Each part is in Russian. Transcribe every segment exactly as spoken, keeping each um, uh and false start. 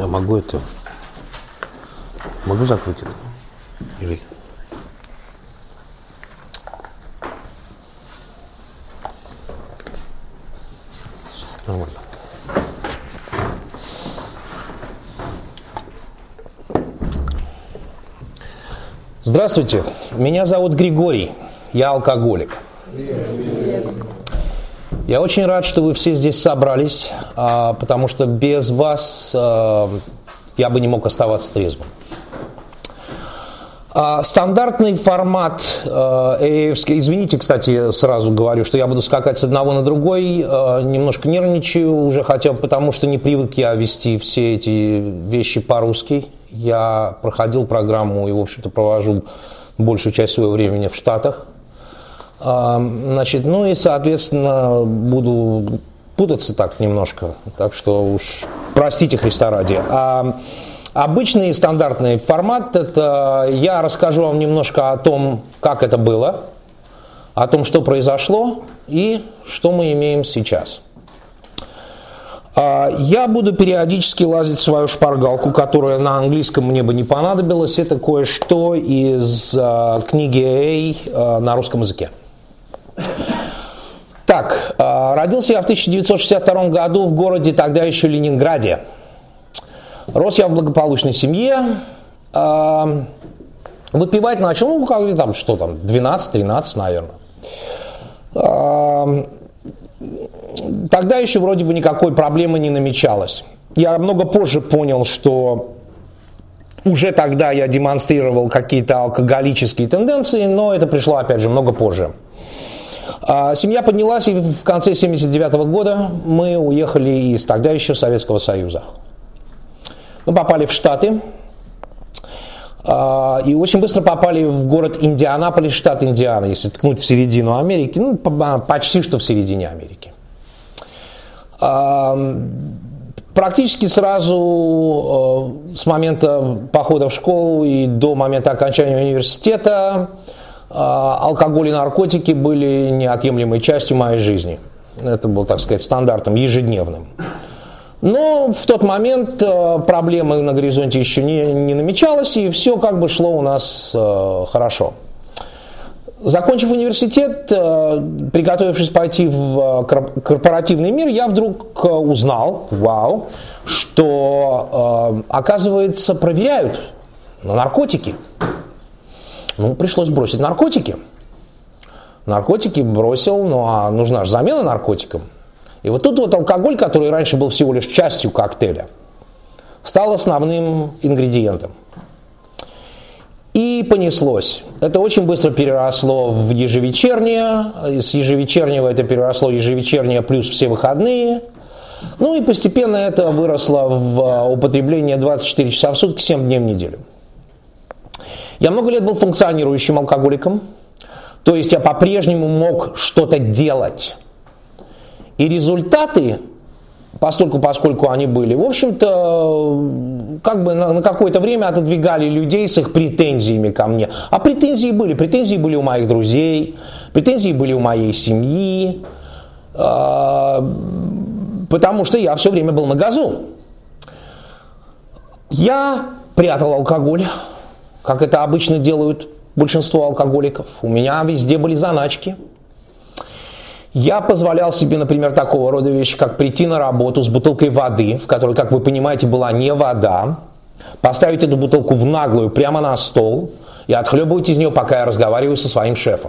Я могу это... Могу закрыть это? Или... Нормально. Здравствуйте, меня зовут Григорий, я алкоголик. Я очень рад, что вы все здесь собрались, потому что без вас я бы не мог оставаться трезвым. Стандартный формат эй эй-евский, извините, кстати, сразу говорю, что я буду скакать с одного на другой, немножко нервничаю уже, хотя бы потому, что не привык я вести все эти вещи по-русски. Я проходил программу и, в общем-то, провожу большую часть своего времени в Штатах. Значит, ну и, соответственно, буду путаться так немножко, так что уж простите Христа ради. А обычный стандартный формат – это я расскажу вам немножко о том, как это было, о том, что произошло и что мы имеем сейчас. Я буду периодически лазить в свою шпаргалку, которая на английском мне бы не понадобилась. Это кое-что из книги эй эй на русском языке. Так, родился я в тысяча девятьсот шестьдесят втором году в городе, тогда еще Ленинграде. Рос я в благополучной семье. Выпивать начал, ну, как там, что там, двенадцать-тринадцать, наверное. Тогда еще вроде бы никакой проблемы не намечалось. Я много позже понял, что уже тогда я демонстрировал какие-то алкоголические тенденции, но это пришло, опять же, много позже. Семья поднялась, и в конце семьдесят девятого года мы уехали из тогда еще Советского Союза. Мы попали в Штаты, и очень быстро попали в город Индианаполис, штат Индиана, если ткнуть в середину Америки, ну, почти что в середине Америки. Практически сразу с момента похода в школу и до момента окончания университета алкоголь и наркотики были неотъемлемой частью моей жизни. Это было, так сказать, стандартом, ежедневным. Но в тот момент проблемы на горизонте еще не, не намечалось, и все как бы шло у нас хорошо. Закончив университет, приготовившись пойти в корпоративный мир, я вдруг узнал, вау, что, оказывается, проверяют на наркотики. Ну, пришлось бросить наркотики. Наркотики бросил, ну а нужна же замена наркотикам. И вот тут вот алкоголь, который раньше был всего лишь частью коктейля, стал основным ингредиентом. И понеслось. Это очень быстро переросло в ежевечернее, с ежевечернего это переросло в ежевечернее плюс все выходные. Ну и постепенно это выросло в употребление двадцать четыре часа в сутки, семь дней в неделю. Я много лет был функционирующим алкоголиком, то есть я по-прежнему мог что-то делать. И результаты, постольку, поскольку они были, в общем-то, как бы на, на какое-то время отодвигали людей с их претензиями ко мне. А претензии были. Претензии были у моих друзей, претензии были у моей семьи, э, потому что я все время был на газу. Я прятал алкоголь, как это обычно делают большинство алкоголиков. У меня везде были заначки. Я позволял себе, например, такого рода вещи, как прийти на работу с бутылкой воды, в которой, как вы понимаете, была не вода, поставить эту бутылку в наглую прямо на стол и отхлебывать из нее, пока я разговариваю со своим шефом.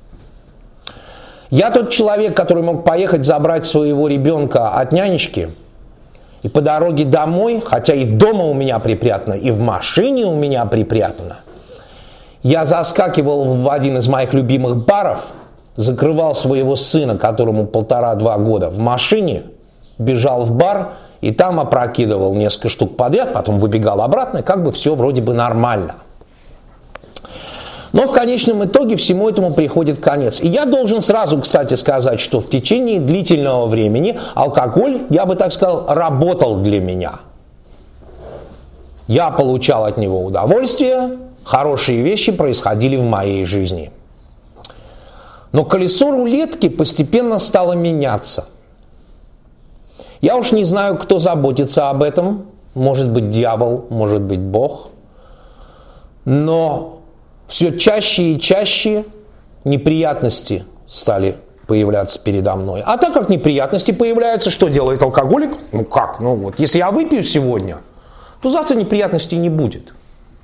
Я тот человек, который мог поехать забрать своего ребенка от нянечки, и по дороге домой, хотя и дома у меня припрятано, и в машине у меня припрятано, я заскакивал в один из моих любимых баров, закрывал своего сына, которому полтора-два года, в машине, бежал в бар и там опрокидывал несколько штук подряд, потом выбегал обратно, и как бы все вроде бы нормально. Но в конечном итоге всему этому приходит конец. И я должен сразу, кстати, сказать, что в течение длительного времени алкоголь, я бы так сказал, работал для меня. Я получал от него удовольствие, хорошие вещи происходили в моей жизни. Но колесо рулетки постепенно стало меняться. Я уж не знаю, кто заботится об этом, может быть дьявол, может быть Бог. Но все чаще и чаще неприятности стали появляться передо мной. А так как неприятности появляются, что делает алкоголик? Ну как? Ну вот, если я выпью сегодня, то завтра неприятностей не будет.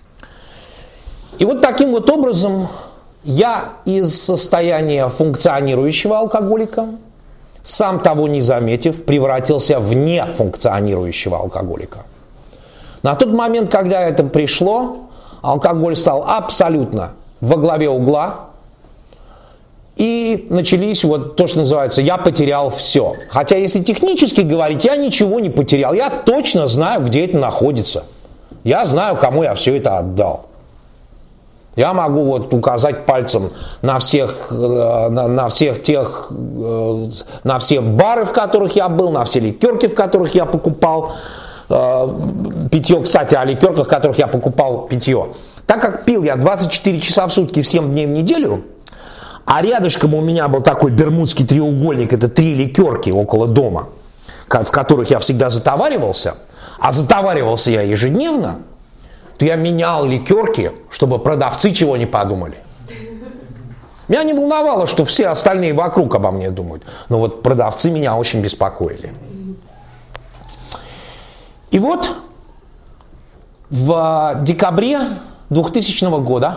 И вот таким вот образом я из состояния функционирующего алкоголика, сам того не заметив, превратился в нефункционирующего алкоголика. На тот момент, когда это пришло, алкоголь стал абсолютно во главе угла, и начались вот то, что называется «я потерял все». Хотя, если технически говорить, я ничего не потерял, я точно знаю, где это находится. Я знаю, кому я все это отдал. Я могу вот указать пальцем на всех, на, на всех тех, на все бары, в которых я был, на все ликерки, в которых я покупал питье. Кстати, о ликерках, в которых я покупал питье. Так как пил я двадцать четыре часа в сутки, семь дней в неделю, а рядышком у меня был такой бермудский треугольник, это три ликерки около дома, в которых я всегда затоваривался, а затоваривался я ежедневно, то я менял ликерки, чтобы продавцы чего не подумали. Меня не волновало, что все остальные вокруг обо мне думают, но вот продавцы меня очень беспокоили. И вот в декабре двухтысячного года,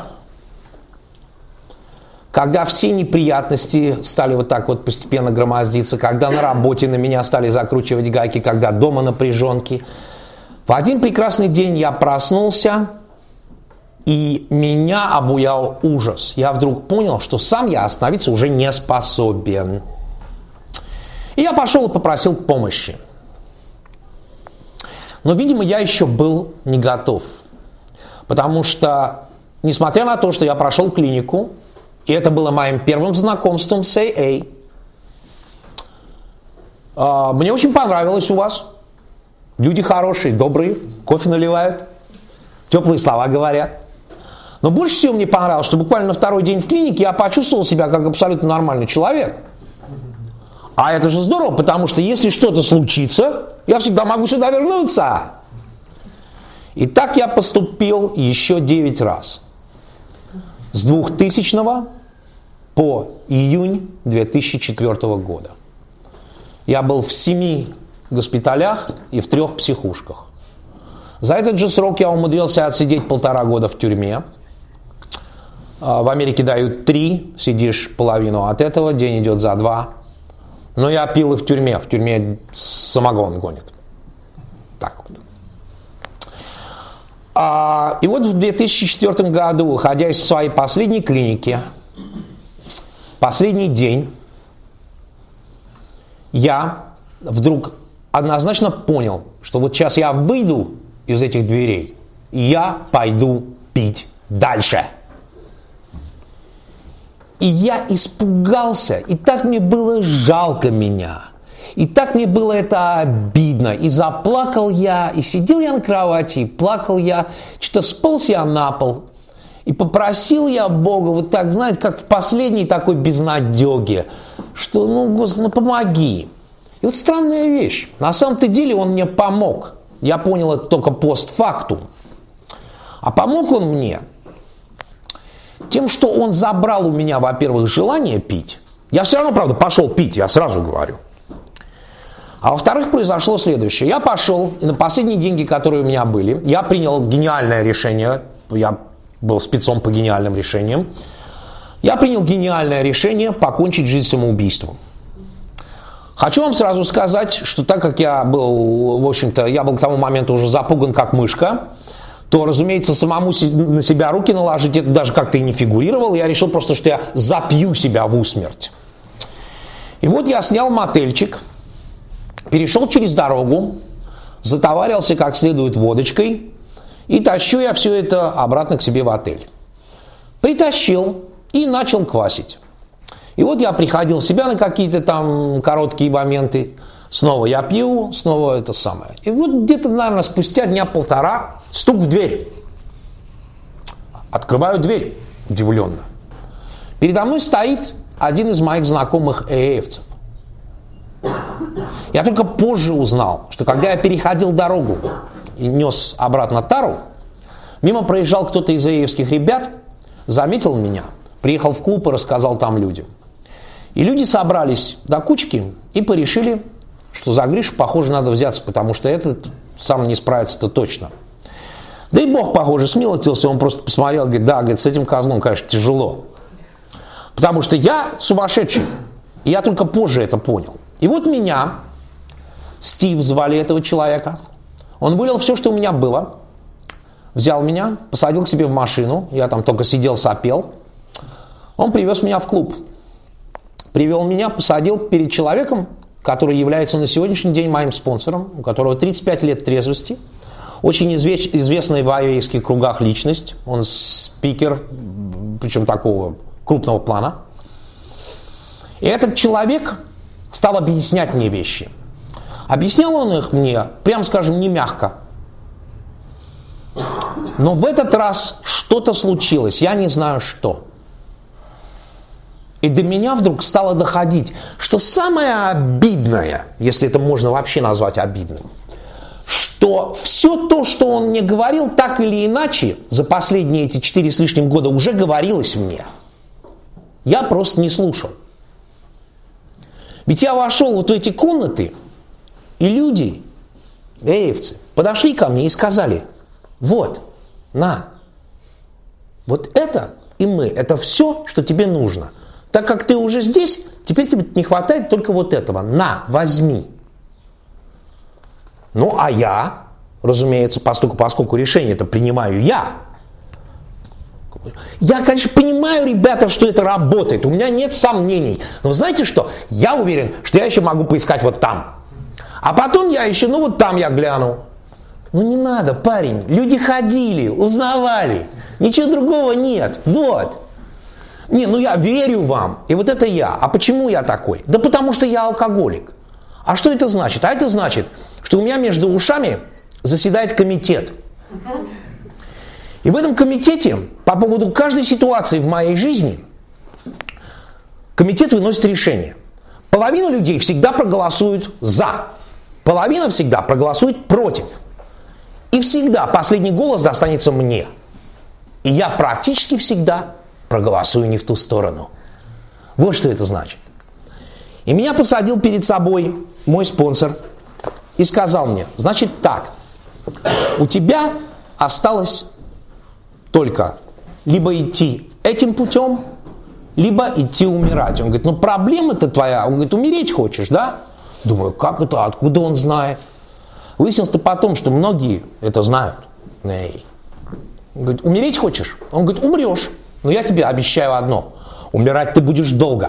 когда все неприятности стали вот так вот постепенно громоздиться, когда на работе на меня стали закручивать гайки, когда дома напряженки, в один прекрасный день я проснулся, и меня обуял ужас. Я вдруг понял, что сам я остановиться уже не способен. И я пошел и попросил помощи. Но, видимо, я еще был не готов. Потому что, несмотря на то, что я прошел клинику, и это было моим первым знакомством с эй эй, мне очень понравилось у вас. Люди хорошие, добрые, кофе наливают, теплые слова говорят. Но больше всего мне понравилось, что буквально на второй день в клинике я почувствовал себя как абсолютно нормальный человек. А это же здорово, потому что если что-то случится, я всегда могу сюда вернуться. И так я поступил еще девять раз. С двухтысячного по июнь две тысячи четвёртого года. Я был в семи госпиталях и в трех психушках. За этот же срок я умудрился отсидеть полтора года в тюрьме. В Америке дают три, сидишь половину от этого, день идет за два. Но я пил и в тюрьме, в тюрьме самогон гонит. Так вот. А, и вот в две тысячи четвёртом году, выходя из своей последней клиники, последний день, я вдруг однозначно понял, что вот сейчас я выйду из этих дверей, и я пойду пить дальше. И я испугался, и так мне было жалко меня, и так мне было это обидно, и заплакал я, и сидел я на кровати, и плакал я, что-то сполз я на пол, и попросил я Бога, вот так, знаете, как в последней такой безнадеге, что, ну, Господи, ну помоги. И вот странная вещь, на самом-то деле он мне помог, я понял это только постфактум, а помог он мне тем, что он забрал у меня, во-первых, желание пить. Я все равно, правда, пошел пить, я сразу говорю. А во-вторых, произошло следующее. Я пошел, и на последние деньги, которые у меня были, я принял гениальное решение, я был спецом по гениальным решениям, я принял гениальное решение покончить жизнь самоубийством. Хочу вам сразу сказать, что так как я был, в общем-то, я был к тому моменту уже запуган как мышка, то, разумеется, самому на себя руки наложить, это даже как-то и не фигурировало. Я решил просто, что я запью себя в усмерть. И вот я снял мотельчик, перешел через дорогу, затоварился как следует водочкой, и тащу я все это обратно к себе в отель. Притащил и начал квасить. И вот я приходил в себя на какие-то там короткие моменты, снова я пью, снова это самое. И вот где-то, наверное, спустя дня полтора стук в дверь. Открываю дверь, удивленно. Передо мной стоит один из моих знакомых эй-эевцев. Я только позже узнал, что когда я переходил дорогу и нес обратно тару, мимо проезжал кто-то из АЕевских ребят, заметил меня, приехал в клуб и рассказал там людям. И люди собрались до кучки и порешили, что за Гришу, похоже, надо взяться, потому что этот сам не справится-то точно. Да и Бог, похоже, смилостился, он просто посмотрел, говорит, да, говорит, с этим козлом, конечно, тяжело. Потому что я сумасшедший, и я только позже это понял. И вот меня, Стив звали этого человека, он вылил все, что у меня было, взял меня, посадил к себе в машину, я там только сидел, сопел, он привез меня в клуб. Привел меня, посадил перед человеком, который является на сегодняшний день моим спонсором, у которого тридцать пять лет трезвости, очень извеч, известная в АЕевских кругах личность, он спикер, причем такого крупного плана. И этот человек стал объяснять мне вещи. Объяснял он их мне, прямо скажем, не мягко. Но в этот раз что-то случилось, я не знаю что. И до меня вдруг стало доходить, что самое обидное, если это можно вообще назвать обидным, что все то, что он мне говорил, так или иначе, за последние эти четыре с лишним года уже говорилось мне. Я просто не слушал. Ведь я вошел вот в эти комнаты, и люди, АЕевцы, подошли ко мне и сказали, вот, на, вот это и мы, это все, что тебе нужно. Так как ты уже здесь, теперь тебе не хватает только вот этого. На, возьми. Ну, а я, разумеется, поскольку, поскольку решение это принимаю я, я, конечно, понимаю, ребята, что это работает. У меня нет сомнений. Но знаете что? Я уверен, что я еще могу поискать вот там. А потом я еще, ну вот там я гляну. Ну не надо, парень. Люди ходили, узнавали. Ничего другого нет. Вот. Не, ну я верю вам, и вот это я. А почему я такой? Да потому что я алкоголик. А что это значит? А это значит, что у меня между ушами заседает комитет. И в этом комитете по поводу каждой ситуации в моей жизни комитет выносит решение. Половина людей всегда проголосует за, половина всегда проголосует против. И всегда последний голос достанется мне. И я практически всегда проголосую не в ту сторону. Вот что это значит. И меня посадил перед собой мой спонсор и сказал мне, значит так, у тебя осталось только либо идти этим путем, либо идти умирать. Он говорит, ну проблема-то твоя, он говорит, умереть хочешь, да? Думаю, как это, откуда он знает? Выяснилось-то потом, что многие это знают. Эй. Он говорит, умереть хочешь? Он говорит, умрешь. Но я тебе обещаю одно. Умирать ты будешь долго.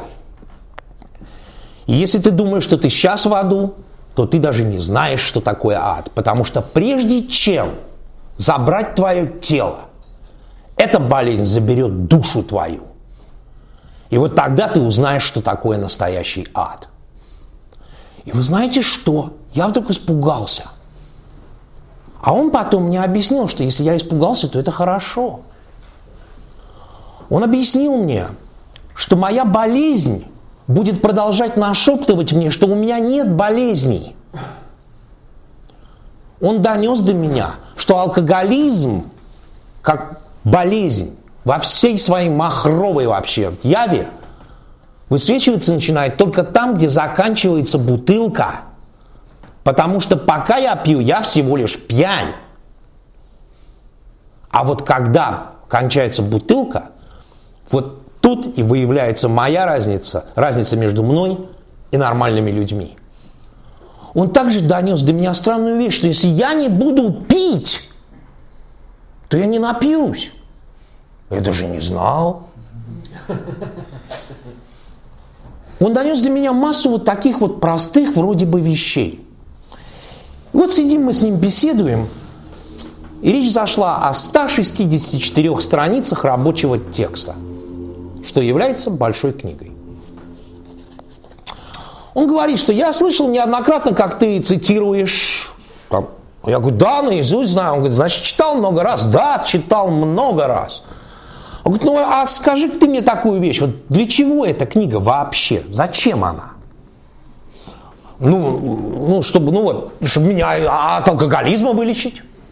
И если ты думаешь, что ты сейчас в аду, то ты даже не знаешь, что такое ад. Потому что прежде чем забрать твое тело, эта болезнь заберет душу твою. И вот тогда ты узнаешь, что такое настоящий ад. И вы знаете что? Я вдруг испугался. А он потом мне объяснил, что если я испугался, то это хорошо. Он объяснил мне, что моя болезнь будет продолжать нашептывать мне, что у меня нет болезней. Он донес до меня, что алкоголизм, как болезнь, во всей своей махровой вообще яве, высвечиваться начинает только там, где заканчивается бутылка. Потому что пока я пью, я всего лишь пьянь. А вот когда кончается бутылка, вот тут и выявляется моя разница, разница между мной и нормальными людьми. Он также донес до меня странную вещь, что если я не буду пить, то я не напьюсь. Я даже не знал. Он донес до меня массу вот таких вот простых вроде бы вещей. Вот сидим мы с ним, беседуем, и речь зашла о ста шестидесяти четырёх страницах рабочего текста, что является большой книгой. Он говорит, что я слышал неоднократно, как ты цитируешь. Там. Я говорю, да, наизусть знаю. Он говорит, значит, читал много раз? Да, читал много раз. Он говорит, ну а скажи ты мне такую вещь, вот для чего эта книга вообще? Зачем она? Ну, ну, чтобы, ну вот, чтобы меня от алкоголизма вылечить.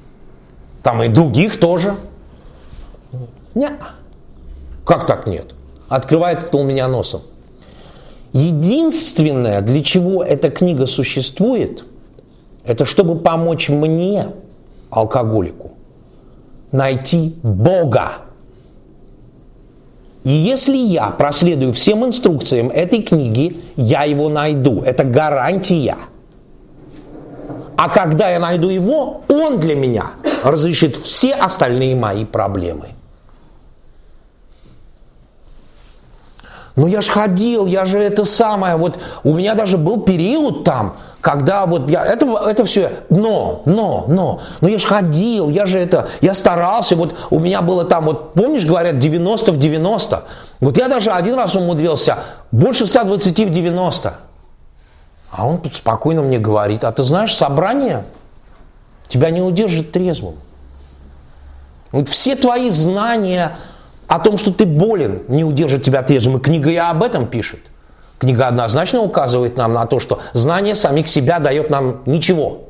Там и других тоже. Нет. Как так нет? Открывает кто у меня носом. Единственное, для чего эта книга существует, это чтобы помочь мне, алкоголику, найти Бога. И если я проследую всем инструкциям этой книги, я его найду. Это гарантия. А когда я найду его, он для меня разрешит все остальные мои проблемы. Ну я же ходил, я же это самое, вот у меня даже был период там, когда вот я, это, это все, но, но, но, но я же ходил, я же это, я старался, вот у меня было там, вот помнишь, говорят, девяносто в девяносто, вот я даже один раз умудрился, больше ста двадцати в девяносто, а он тут спокойно мне говорит, а ты знаешь, собрание тебя не удержит трезвым. Вот все твои знания о том, что ты болен, не удержит тебя трезвым. И книга и об этом пишет. Книга однозначно указывает нам на то, что знание самих себя дает нам ничего.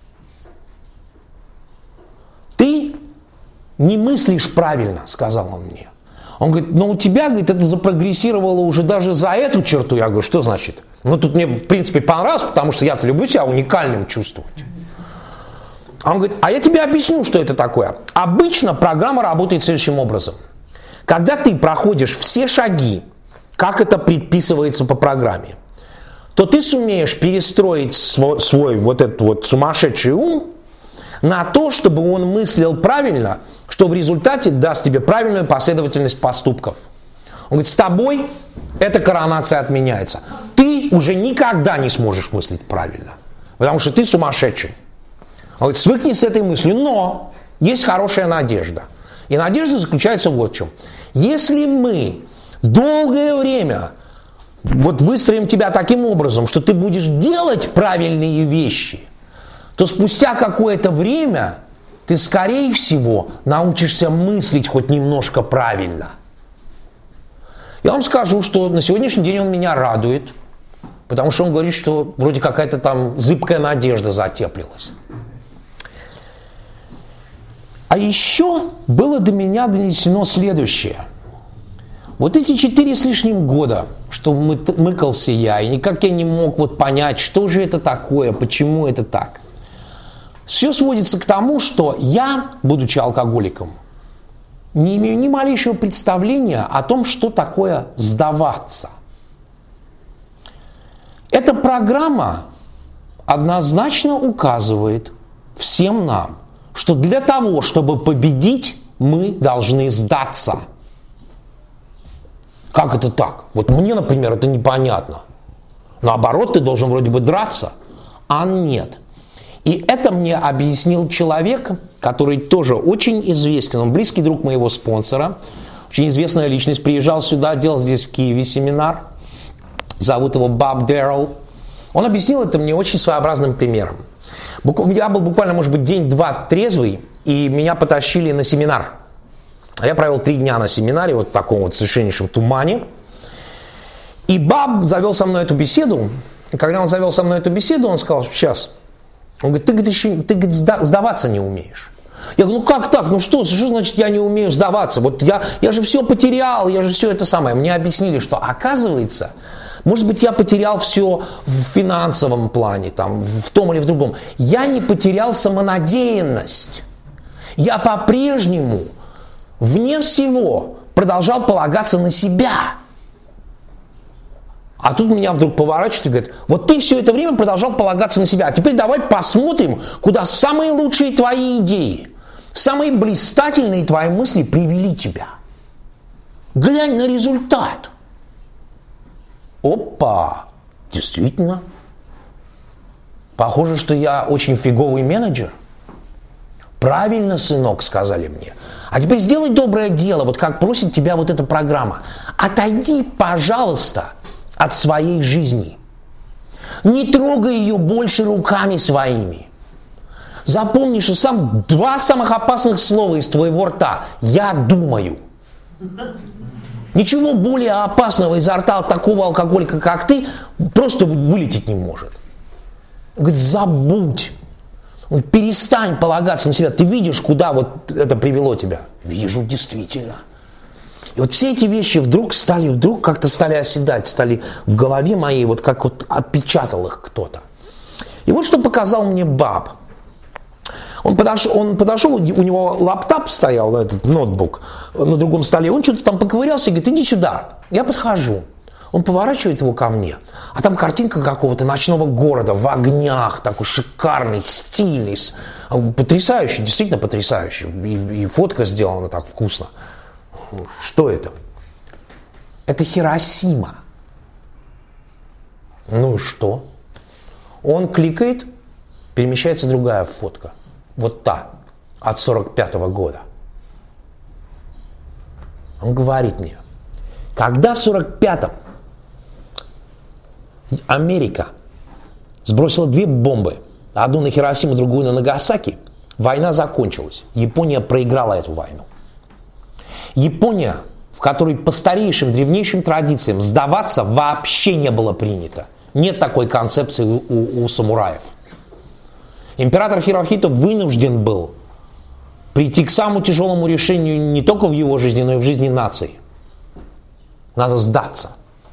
Ты не мыслишь правильно, сказал он мне. Он говорит, но у тебя, говорит, это запрогрессировало уже даже за эту черту. Я говорю, что значит? Ну, тут мне, в принципе, понравилось, потому что я-то люблю себя уникальным чувствовать. А он говорит, а я тебе объясню, что это такое. Обычно программа работает следующим образом. Когда ты проходишь все шаги, как это предписывается по программе, то ты сумеешь перестроить свой, свой вот этот вот сумасшедший ум на то, чтобы он мыслил правильно, что в результате даст тебе правильную последовательность поступков. Он говорит, с тобой эта коронация отменяется. Ты уже никогда не сможешь мыслить правильно, потому что ты сумасшедший. Он говорит, свыкни с этой мыслью, но есть хорошая надежда. И надежда заключается вот в чем. Если мы долгое время вот выстроим тебя таким образом, что ты будешь делать правильные вещи, то спустя какое-то время ты, скорее всего, научишься мыслить хоть немножко правильно. Я вам скажу, что на сегодняшний день он меня радует, потому что он говорит, что вроде какая-то там зыбкая надежда затеплилась. А еще было до меня донесено следующее. Вот эти четыре с лишним года, что мы, мыкался я, и никак я не мог вот понять, что же это такое, почему это так. Все сводится к тому, что я, будучи алкоголиком, не имею ни малейшего представления о том, что такое сдаваться. Эта программа однозначно указывает всем нам, что для того, чтобы победить, мы должны сдаться. Как это так? Вот мне, например, это непонятно. Наоборот, ты должен вроде бы драться, а нет. И это мне объяснил человек, который тоже очень известен, он близкий друг моего спонсора, очень известная личность, приезжал сюда, делал здесь в Киеве семинар, зовут его Боб Дэррелл. Он объяснил это мне очень своеобразным примером. Я был буквально, может быть, день-два трезвый, и меня потащили на семинар. А я провел три дня на семинаре, вот в таком вот совершеннейшем тумане. И Баб завел со мной эту беседу. И когда он завел со мной эту беседу, он сказал, сейчас. Он говорит, ты, говорит, еще, ты говорит, сдаваться не умеешь. Я говорю, ну как так? Ну что, что значит я не умею сдаваться? Вот я, я же все потерял, я же все это самое. Мне объяснили, что оказывается, может быть, я потерял все в финансовом плане, там, в том или в другом. Я не потерял самонадеянность. Я по-прежнему, вне всего, продолжал полагаться на себя. А тут меня вдруг поворачивает и говорит, вот ты все это время продолжал полагаться на себя, а теперь давай посмотрим, куда самые лучшие твои идеи, самые блистательные твои мысли привели тебя. Глянь на результат. Опа, действительно. Похоже, что я очень фиговый менеджер. Правильно, сынок, сказали мне. А теперь сделай доброе дело, вот как просит тебя вот эта программа. Отойди, пожалуйста, от своей жизни. Не трогай ее больше руками своими. Запомни, что сам два самых опасных слова из твоего рта «я думаю». Ничего более опасного изо рта такого алкоголика, как ты, просто вылететь не может. Он говорит, забудь. Он говорит, перестань полагаться на себя. Ты видишь, куда вот это привело тебя? Вижу, действительно. И вот все эти вещи вдруг стали, вдруг как-то стали оседать, стали в голове моей, вот как вот отпечатал их кто-то. И вот что показал мне Баб. Он подошел, он подошел, у него лаптоп стоял, этот ноутбук, на другом столе, он что-то там поковырялся и говорит, иди сюда. Я подхожу. Он поворачивает его ко мне, а там картинка какого-то ночного города в огнях, такой шикарный, стильный, потрясающий, действительно потрясающий. И, и фотка сделана так вкусно. Что это? Это Хиросима. Ну и что? Он кликает, перемещается другая фотка. Вот та, от сорок пятого года. Он говорит мне, когда в сорок пятом Америка сбросила две бомбы, одну на Хиросиму, другую на Нагасаки, война закончилась. Япония проиграла эту войну. Япония, в которой по старейшим, древнейшим традициям сдаваться вообще не было принято. Нет такой концепции у, у, у самураев. Император Хирохито вынужден был прийти к самому тяжелому решению не только в его жизни, но и в жизни нации. Надо сдаться.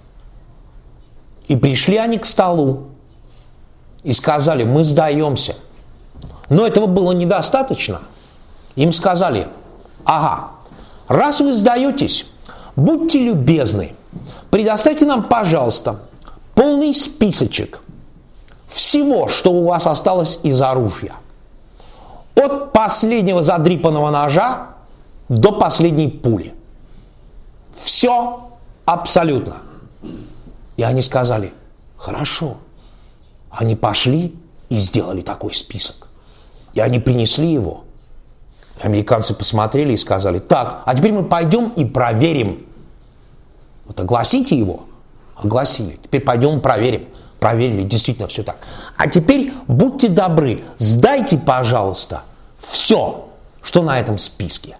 И пришли они к столу и сказали, мы сдаемся. Но этого было недостаточно. Им сказали, ага, раз вы сдаетесь, будьте любезны, предоставьте нам, пожалуйста, полный списочек всего, что у вас осталось из оружия. От последнего задрипанного ножа до последней пули. Все абсолютно. И они сказали, хорошо. Они пошли и сделали такой список. И они принесли его. Американцы посмотрели и сказали, так, а теперь мы пойдем и проверим. Вот огласите его. Огласили. Теперь пойдем и проверим. Проверили, действительно все так. А теперь будьте добры, сдайте, пожалуйста, все, что на этом списке.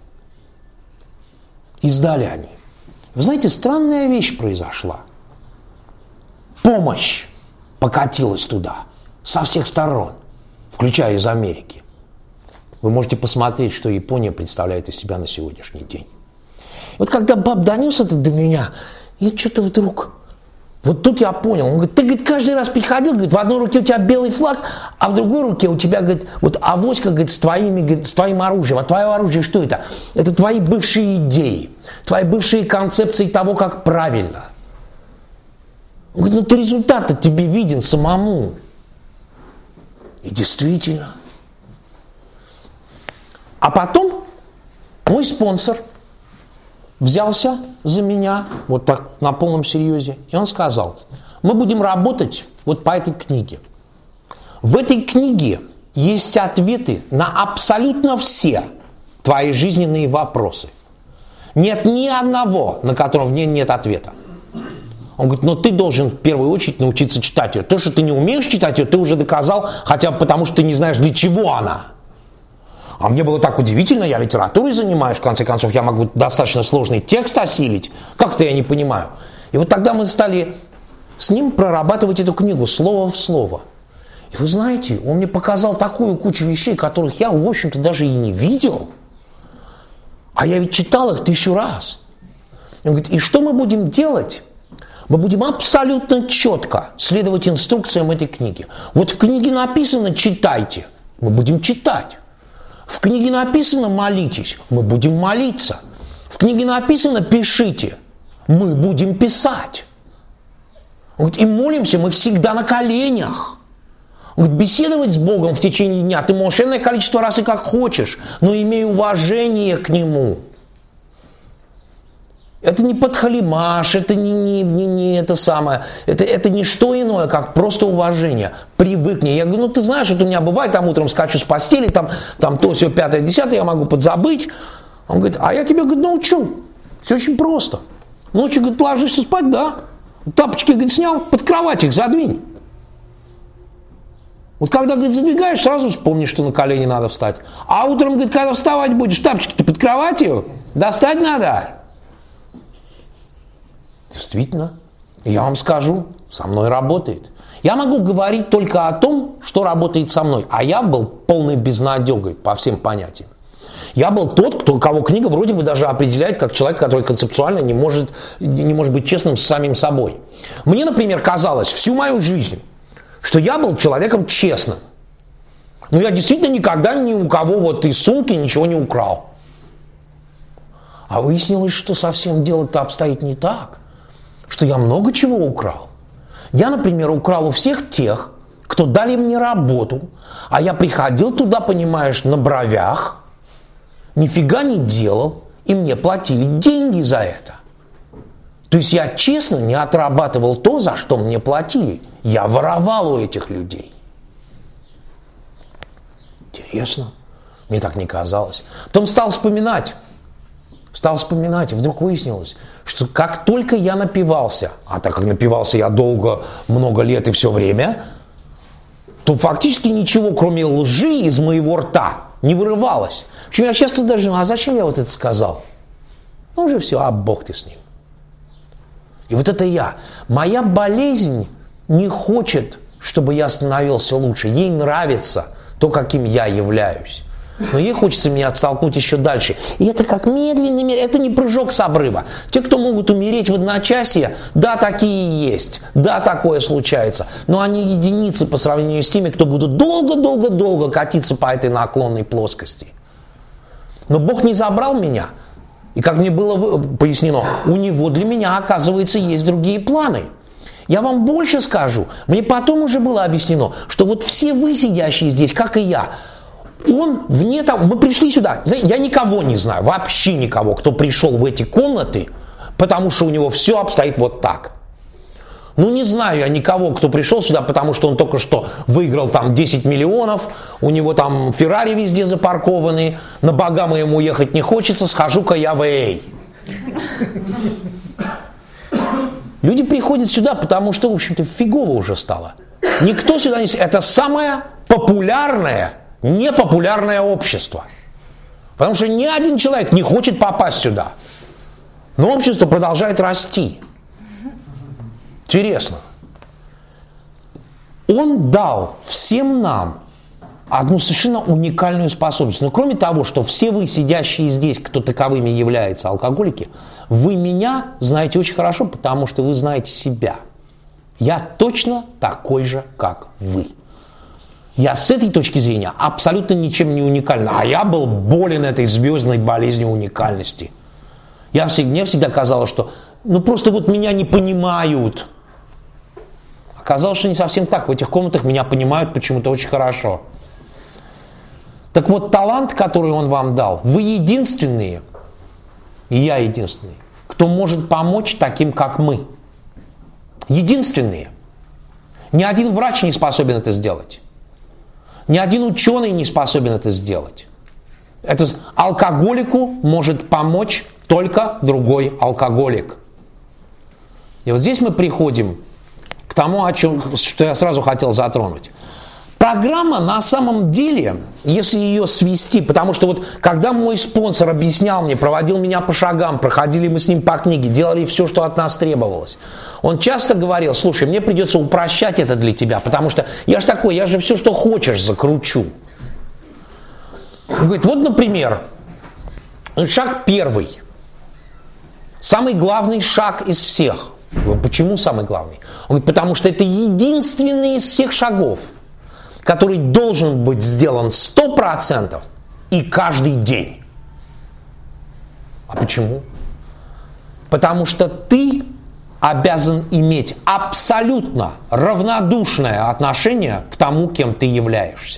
И сдали они. Вы знаете, странная вещь произошла. Помощь покатилась туда со всех сторон, включая из Америки. Вы можете посмотреть, что Япония представляет из себя на сегодняшний день. И вот когда Баб донес это до меня, я что-то вдруг... Вот тут я понял. Он говорит, ты, говорит, каждый раз приходил, говорит, в одной руке у тебя белый флаг, а в другой руке у тебя, говорит, вот авоська, говорит, с, твоими, говорит, с твоим оружием. А твое оружие что это? Это твои бывшие идеи, твои бывшие концепции того, как правильно. Он говорит, ну ты результат-то тебе виден самому. И действительно. А потом мой спонсор взялся за меня, вот так, на полном серьезе, и он сказал, мы будем работать вот по этой книге. В этой книге есть ответы на абсолютно все твои жизненные вопросы. Нет ни одного, на котором в ней нет ответа. Он говорит, но ты должен в первую очередь научиться читать ее. То, что ты не умеешь читать ее, ты уже доказал, хотя бы потому, что ты не знаешь, для чего она. А мне было так удивительно, я литературой занимаюсь, в конце концов, я могу достаточно сложный текст осилить. Как-то я не понимаю. И вот тогда мы стали с ним прорабатывать эту книгу слово в слово. И вы знаете, он мне показал такую кучу вещей, которых я, в общем-то, даже и не видел. А я ведь читал их тысячу раз. И он говорит, и что мы будем делать? Мы будем абсолютно четко следовать инструкциям этой книги. Вот в книге написано «читайте», мы будем читать. В книге написано «молитесь», мы будем молиться. В книге написано «пишите», мы будем писать. Он говорит, и молимся мы всегда на коленях. Он говорит, беседовать с Богом в течение дня ты можешь энное количество раз и как хочешь, но имей уважение к Нему. Это не подхалимаш, это не, не, не, не это самое, это, это не что иное, как просто уважение. Привыкни. Я говорю, ну ты знаешь, вот у меня бывает, там утром скачу с постели, там, там то, все, пятое, десятое, я могу подзабыть. Он говорит, а я тебя, говорит, научу. Все очень просто. Ночью, говорит, ложишься спать, да. Тапочки, говорит, снял, под кровать их задвинь. Вот когда, говорит, задвигаешь, сразу вспомнишь, что на колени надо встать. А утром, говорит, когда вставать будешь, тапочки-то под кроватью, достать надо. Действительно, я вам скажу, со мной работает. Я могу говорить только о том, что работает со мной. А я был полной безнадегой по всем понятиям. Я был тот, кто, кого книга вроде бы даже определяет как человек, который концептуально не может, не может быть честным с самим собой. Мне, например, казалось всю мою жизнь, что я был человеком честным. Но я действительно никогда ни у кого вот из сумки ничего не украл. А выяснилось, что совсем дело-то обстоит не так. Что я много чего украл. Я, например, украл у всех тех, кто дали мне работу, а я приходил туда, понимаешь, на бровях, нифига не делал, и мне платили деньги за это. То есть я честно не отрабатывал то, за что мне платили. Я воровал у этих людей. Интересно. Мне так не казалось. Потом стал вспоминать. Стал вспоминать, и вдруг выяснилось, что как только я напивался, а так как напивался я долго, много лет и все время, то фактически ничего, кроме лжи, из моего рта не вырывалось. Причем я часто даже думаю, а зачем я вот это сказал? Ну уже все, а бог ты с ним. И вот это я. Моя болезнь не хочет, чтобы я становился лучше. Ей нравится то, каким я являюсь. Но ей хочется меня оттолкнуть еще дальше. И это как медленно, это не прыжок с обрыва. Те, кто могут умереть в одночасье, да, такие есть. Да, такое случается. Но они единицы по сравнению с теми, кто будут долго-долго-долго катиться по этой наклонной плоскости. Но Бог не забрал меня. И как мне было пояснено, у Него для меня, оказывается, есть другие планы. Я вам больше скажу. Мне потом уже было объяснено, что вот все вы, сидящие здесь, как и я, он вне того, мы пришли сюда, я никого не знаю, вообще никого, кто пришел в эти комнаты, потому что у него все обстоит вот так. Ну не знаю я никого, кто пришел сюда, потому что он только что выиграл там десять миллионов, у него там Феррари везде запаркованы, на Багамы ему ехать не хочется, схожу-ка я в Эй. Люди приходят сюда, потому что, в общем-то, фигово уже стало. Никто сюда не... Это самое популярное, непопулярное общество. Потому что ни один человек не хочет попасть сюда. Но общество продолжает расти. Интересно. Он дал всем нам одну совершенно уникальную способность. Но кроме того, что все вы, сидящие здесь, кто таковыми являются, алкоголики, вы меня знаете очень хорошо, потому что вы знаете себя. Я точно такой же, как вы. Я с этой точки зрения абсолютно ничем не уникален. А я был болен этой звездной болезнью уникальности. Я всегда, мне всегда казалось, что ну просто вот меня не понимают. Оказалось, что не совсем так. В этих комнатах меня понимают почему-то очень хорошо. Так вот, талант, который он вам дал, вы единственные, и я единственный, кто может помочь таким, как мы. Единственные. Ни один врач не способен это сделать. Ни один ученый не способен это сделать. Это алкоголику может помочь только другой алкоголик. И вот здесь мы приходим к тому, о чем, что я сразу хотел затронуть. Программа на самом деле, если ее свести, потому что вот когда мой спонсор объяснял мне, проводил меня по шагам, проходили мы с ним по книге, делали все, что от нас требовалось, он часто говорил: слушай, мне придется упрощать это для тебя, потому что я же такой, я же все, что хочешь, закручу. Он говорит, вот, например, шаг первый, самый главный шаг из всех. Я говорю, почему самый главный? Он говорит, потому что это единственный из всех шагов, который должен быть сделан сто процентов и каждый день. А почему? Потому что ты обязан иметь абсолютно равнодушное отношение к тому, кем ты являешься.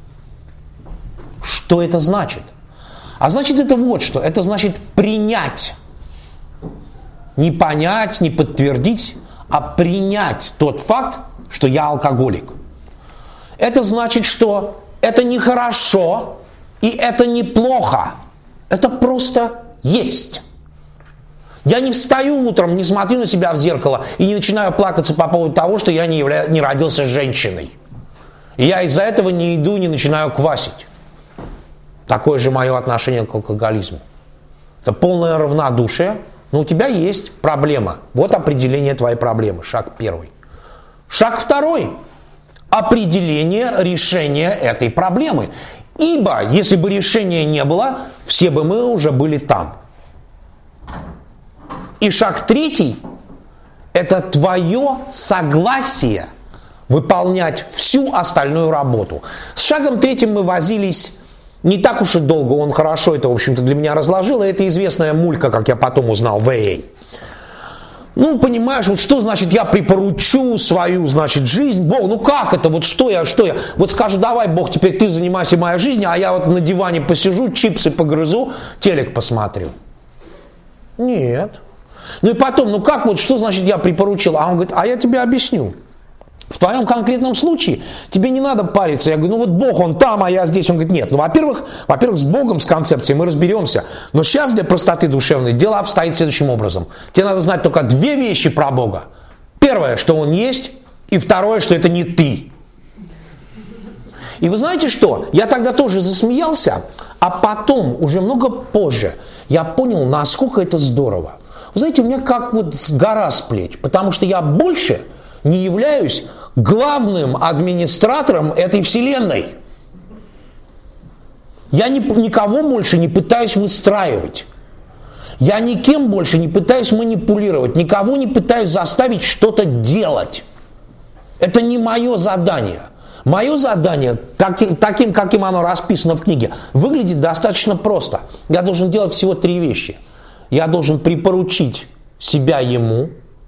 Что это значит? А значит это вот что. Это значит принять. Не понять, не подтвердить, а принять тот факт, что я алкоголик. Это значит, что это не хорошо и это не плохо. Это просто есть. Я не встаю утром, не смотрю на себя в зеркало и не начинаю плакаться по поводу того, что я не, явля... не родился женщиной. И я из-за этого не иду, не начинаю квасить. Такое же мое отношение к алкоголизму. Это полное равнодушие, но у тебя есть проблема. Вот определение твоей проблемы, шаг первый. Шаг второй. Определение решения этой проблемы. Ибо, если бы решения не было, все бы мы уже были там. И шаг третий – это твое согласие выполнять всю остальную работу. С шагом третьим мы возились не так уж и долго. Он хорошо это, в общем-то, для меня разложил. И это известная мулька, как я потом узнал, ви эй. Ну, понимаешь, вот что значит я припоручу свою, значит, жизнь Богу? Ну как это? Вот что я, что я? Вот скажу, давай, Бог, теперь ты занимайся моей жизнью, а я вот на диване посижу, чипсы погрызу, телек посмотрю. Нет. Ну и потом, ну как вот, что значит я припоручил? А он говорит, а я тебе объясню. В твоем конкретном случае тебе не надо париться. Я говорю, ну вот Бог, он там, а я здесь. Он говорит, нет. Ну, во-первых, во-первых, с Богом, с концепцией мы разберемся. Но сейчас для простоты душевной дело обстоит следующим образом. Тебе надо знать только две вещи про Бога. Первое, что Он есть, и второе, что это не ты. И вы знаете что? Я тогда тоже засмеялся, а потом, уже много позже, я понял, насколько это здорово. Вы знаете, у меня как вот гора с плеч, потому что я больше не являюсь главным администратором этой вселенной. Я ни, никого больше не пытаюсь выстраивать. Я никем больше не пытаюсь манипулировать, никого не пытаюсь заставить что-то делать. Это не мое задание. Мое задание, таким, таким, каким оно расписано в книге, выглядит достаточно просто. Я должен делать всего три вещи. Я должен припоручить себя Ему,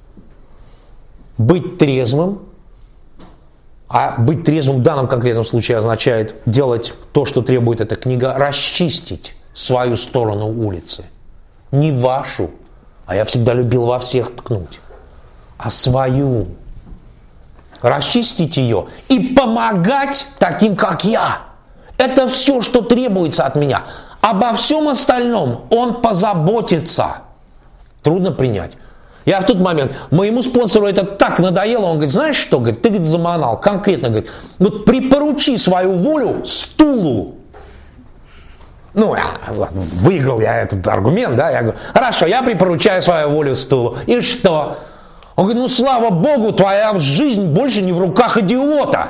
быть трезвым, а быть трезвым в данном конкретном случае означает делать то, что требует эта книга, расчистить свою сторону улицы. Не вашу, а я всегда любил во всех ткнуть, а свою. Расчистить ее и помогать таким, как я. Это все, что требуется от меня. Обо всем остальном Он позаботится. Трудно принять. Я в тот момент, моему спонсору это так надоело, он говорит, знаешь что, говорит, ты, говорит, заманал, конкретно, говорит, вот припоручи свою волю стулу. Ну, я, ладно, выиграл я этот аргумент, да, я говорю, хорошо, я припоручаю свою волю стулу. И что? Он говорит, ну, слава Богу, твоя жизнь больше не в руках идиота.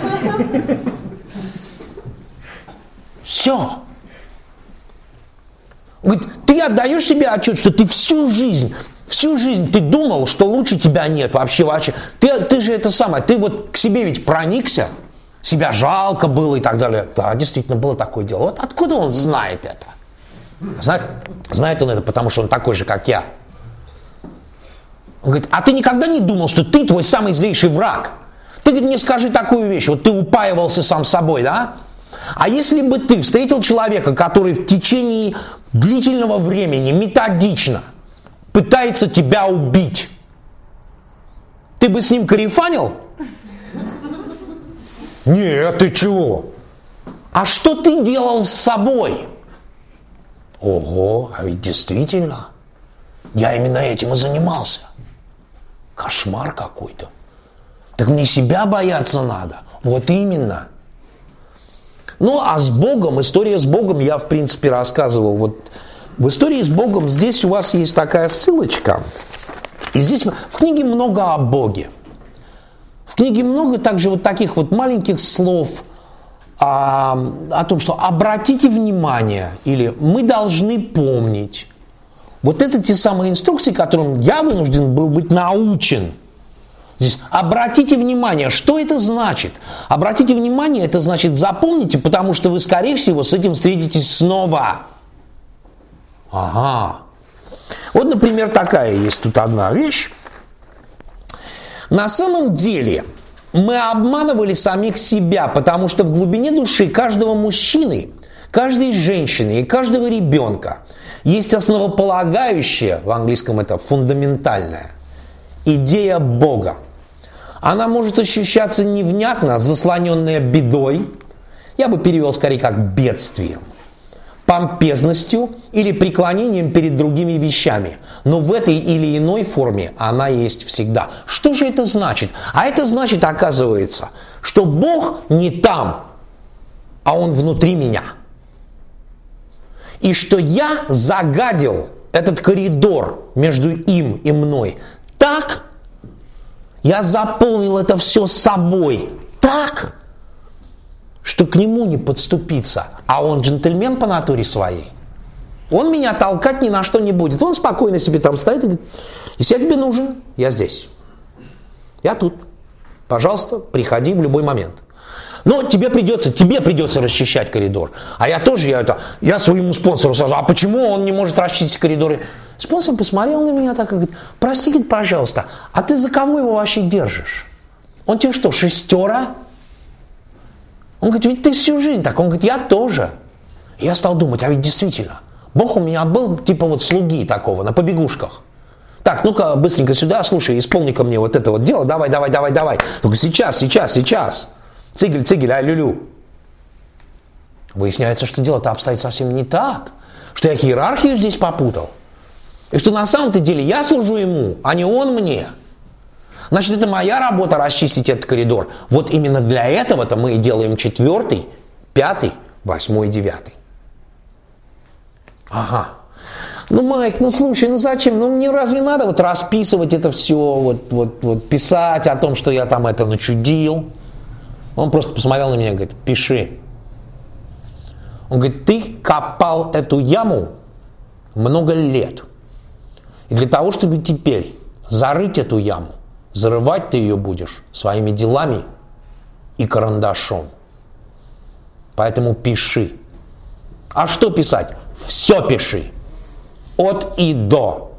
Все. Он говорит, ты отдаешь себе отчет, что ты всю жизнь... Всю жизнь ты думал, что лучше тебя нет вообще, вообще. Ты, ты же это самое, ты вот к себе ведь проникся, себя жалко было и так далее. Да, действительно, было такое дело. Вот откуда он знает это? Знает, знает он это, потому что он такой же, как я. Он говорит, а ты никогда не думал, что ты твой самый злейший враг? Ты, говорит, мне скажи такую вещь, вот ты упаивался сам собой, да? А если бы ты встретил человека, который в течение длительного времени, методично, пытается тебя убить, ты бы с ним корефанил? Нет, ты чего? А что ты делал с собой? Ого, а ведь действительно, я именно этим и занимался. Кошмар какой-то. Так мне себя бояться надо. Вот именно. Ну, а с Богом, история с Богом я, в принципе, рассказывал. Вот в истории с Богом здесь у вас есть такая ссылочка. И здесь в книге много о Боге. В книге много также вот таких вот маленьких слов о, о том, что обратите внимание, или мы должны помнить. Вот это те самые инструкции, которым я вынужден был быть научен. Здесь обратите внимание, что это значит? Обратите внимание, это значит запомните, потому что вы, скорее всего, с этим встретитесь снова. Ага. Вот, например, такая есть тут одна вещь. На самом деле мы обманывали самих себя, потому что в глубине души каждого мужчины, каждой женщины и каждого ребенка есть основополагающая, в английском это фундаментальная, идея Бога. Она может ощущаться невнятно, заслоненная бедой, я бы перевел скорее как бедствием, помпезностью или преклонением перед другими вещами. Но в этой или иной форме она есть всегда. Что же это значит? А это значит, оказывается, что Бог не там, а Он внутри меня. И что я загадил этот коридор между им и мной так, Я заполнил это все собой так, что к нему не подступиться. А он джентльмен по натуре своей. Он меня толкать ни на что не будет. Он спокойно себе там стоит и говорит: если я тебе нужен, я здесь. Я тут. Пожалуйста, приходи в любой момент. Но тебе придется, тебе придется расчищать коридор. А я тоже, я, это, я своему спонсору скажу: а почему он не может расчистить коридоры? Спонсор посмотрел на меня так и говорит: прости, говорит, пожалуйста, а ты за кого его вообще держишь? Он тебе что, шестера? Он говорит: ведь ты всю жизнь так. Он говорит: я тоже. И я стал думать, а ведь действительно, Бог у меня был типа вот слуги такого, на побегушках. Так, ну-ка, быстренько сюда, слушай, исполни-ка мне вот это вот дело, давай, давай, давай, давай. Только сейчас, сейчас, сейчас. Цигель, цигель, ай-лю-лю. Выясняется, что дело-то обстоит совсем не так, что я иерархию здесь попутал, и что на самом-то деле я служу ему, а не он мне. Значит, это моя работа расчистить этот коридор. Вот именно для этого-то мы и делаем четвертый, пятый, восьмой, девятый. Ага. Ну, Майк, ну слушай, ну зачем? Ну мне разве надо вот расписывать это все, вот, вот, вот писать о том, что я там это начудил? Он просто посмотрел на меня и говорит: пиши. Он говорит: ты копал эту яму много лет. И для того, чтобы теперь зарыть эту яму, зарывать ты ее будешь своими делами и карандашом. Поэтому пиши. А что писать? Все пиши. От и до.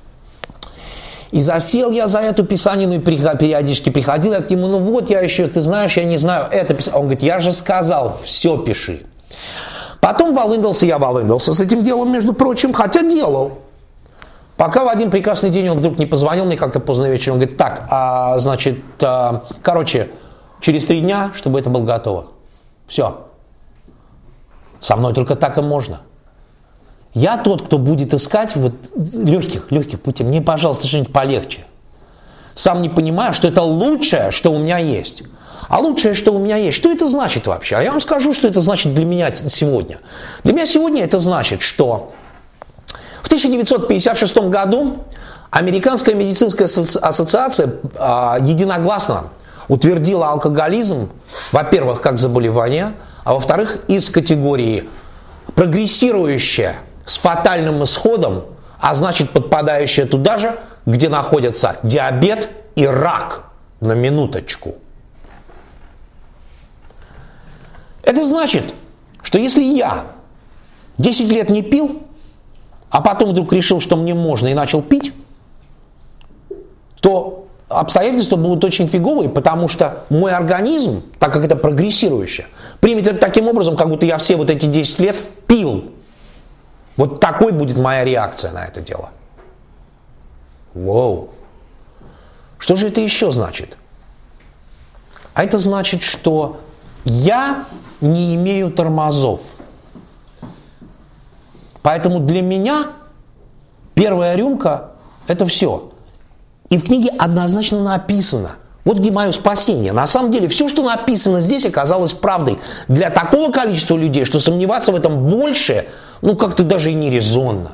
И засел я за эту писанину, и периодически приходил я к нему: ну вот я еще, ты знаешь, я не знаю, это писал. Он говорит: я же сказал, все пиши. Потом волындался я, волындался с этим делом, между прочим, хотя делал. Пока в один прекрасный день он вдруг не позвонил мне как-то поздно вечером, он говорит: так, а, значит, а, короче, через три дня, чтобы это было готово. Все. Со мной только так и можно. Я тот, кто будет искать вот легких, легких путей. Мне, пожалуйста, что-нибудь полегче. Сам не понимаю, что это лучшее, что у меня есть. А лучшее, что у меня есть, что это значит вообще? А я вам скажу, что это значит для меня сегодня. Для меня сегодня это значит, что в тысяча девятьсот пятьдесят шестом году Американская медицинская ассоциация а, единогласно утвердила алкоголизм, во-первых, как заболевание, а во-вторых, из категории прогрессирующее с фатальным исходом, а значит подпадающее туда же, где находятся диабет и рак. На минуточку. Это значит, что если я десять лет не пил, а потом вдруг решил, что мне можно, и начал пить, то обстоятельства будут очень фиговые, потому что мой организм, так как это прогрессирующее, примет это таким образом, как будто я все вот эти десять лет пил. Вот такой будет моя реакция на это дело. Воу. Что же это еще значит? А это значит, что я не имею тормозов. Поэтому для меня первая рюмка – это все. И в книге однозначно написано: вот где мое спасение. На самом деле, все, что написано здесь, оказалось правдой для такого количества людей, что сомневаться в этом больше, ну, как-то даже и не резонно.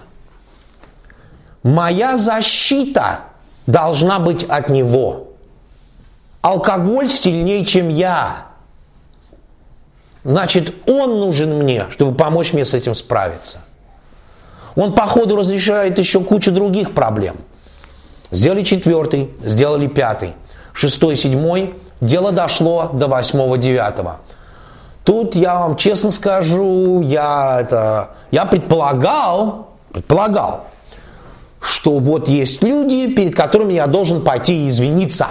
Моя защита должна быть от него. Алкоголь сильнее, чем я. Значит, он нужен мне, чтобы помочь мне с этим справиться. Он, по ходу, разрешает еще кучу других проблем. Сделали четвертый, сделали пятый, шестой, седьмой. Дело дошло до восьмого, девятого. Тут я вам честно скажу, я, это, я предполагал, предполагал, что вот есть люди, перед которыми я должен пойти и извиниться.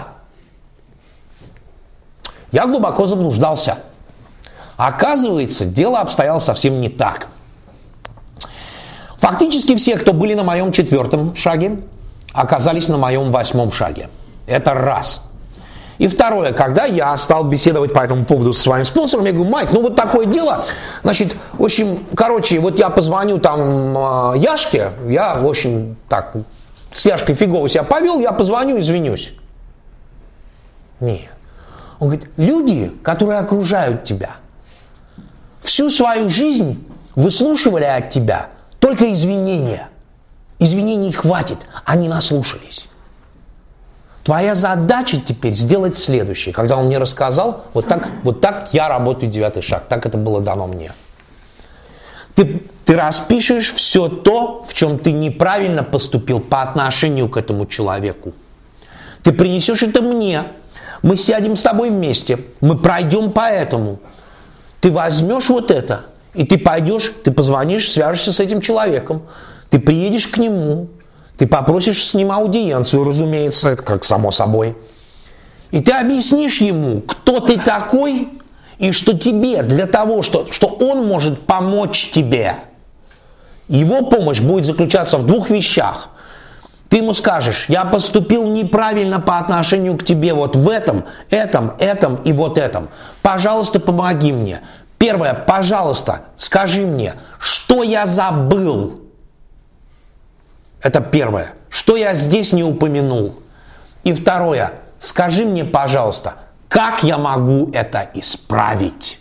Я глубоко заблуждался. Оказывается, дело обстояло совсем не так. Фактически все, кто были на моем четвертом шаге, оказались на моем восьмом шаге. Это раз. И второе, когда я стал беседовать по этому поводу со своим спонсором, я говорю: Майк, ну вот такое дело, значит, в общем, короче, вот я позвоню там Яшке, я, в общем, так, с Яшкой фигово себя повел, я позвоню, извинюсь. Нет. Он говорит: люди, которые окружают тебя, всю свою жизнь выслушивали от тебя только извинения. Извинений хватит, они наслушались. Твоя задача теперь сделать следующее. Когда он мне рассказал, вот так, вот так я работаю девятый шаг, так это было дано мне. Ты, ты распишешь все то, в чем ты неправильно поступил по отношению к этому человеку. Ты принесешь это мне, мы сядем с тобой вместе, мы пройдем по этому. Ты возьмешь вот это, и ты пойдешь, ты позвонишь, свяжешься с этим человеком, ты приедешь к нему, ты попросишь с ним аудиенцию, разумеется, это как само собой. И ты объяснишь ему, кто ты такой, и что тебе для того, что, что он может помочь тебе. Его помощь будет заключаться в двух вещах. Ты ему скажешь, я поступил неправильно по отношению к тебе вот в этом, этом, этом и вот этом. Пожалуйста, помоги мне. Первое, пожалуйста, скажи мне, что я забыл. Это первое. Что я здесь не упомянул? И второе. Скажи мне, пожалуйста, как я могу это исправить?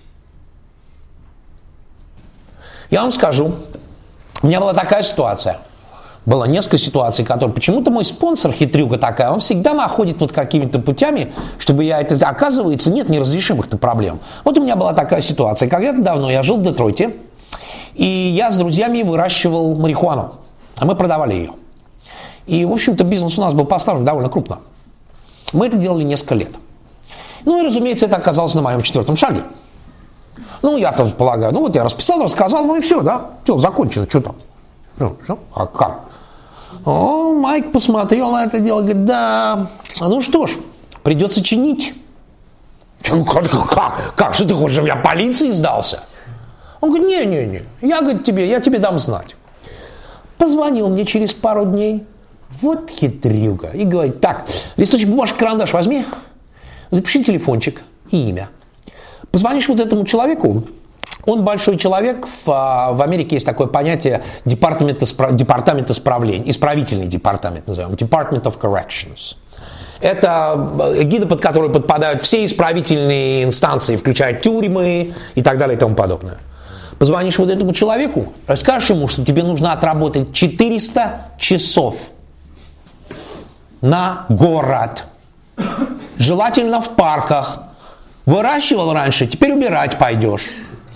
Я вам скажу. У меня была такая ситуация. Было несколько ситуаций, которые... Почему-то мой спонсор, хитрюга такая, он всегда находит вот какими-то путями, чтобы я это... Оказывается, нет неразрешимых-то проблем. Вот у меня была такая ситуация. Когда-то давно я жил в Детройте, и я с друзьями выращивал марихуану. А мы продавали ее. И, в общем-то, бизнес у нас был поставлен довольно крупно. Мы это делали несколько лет. Ну и, разумеется, это оказалось на моем четвертом шаге. Ну, я-то полагаю, ну вот я расписал, рассказал, ну и все, да, дело закончено, что там? Ну, все, а как? О, Майк посмотрел на это дело, говорит, да, ну что ж, придется чинить. Ну, как, как, как, что ты хочешь, чтобы я полиции сдался? Он говорит, не-не-не, я, говорит, тебе, я тебе дам знать. Позвонил мне через пару дней, вот хитрюга, и говорит, так, листочек бумажки, карандаш возьми, запиши телефончик и имя. Позвонишь вот этому человеку, он большой человек, в, в Америке есть такое понятие департамент, департамент исправления, исправительный департамент называем, Department of Corrections. Это эгида, под которую подпадают все исправительные инстанции, включая тюрьмы и так далее и тому подобное. Позвонишь вот этому человеку, расскажешь ему, что тебе нужно отработать четыреста часов на город. Желательно в парках. Выращивал раньше, теперь убирать пойдешь.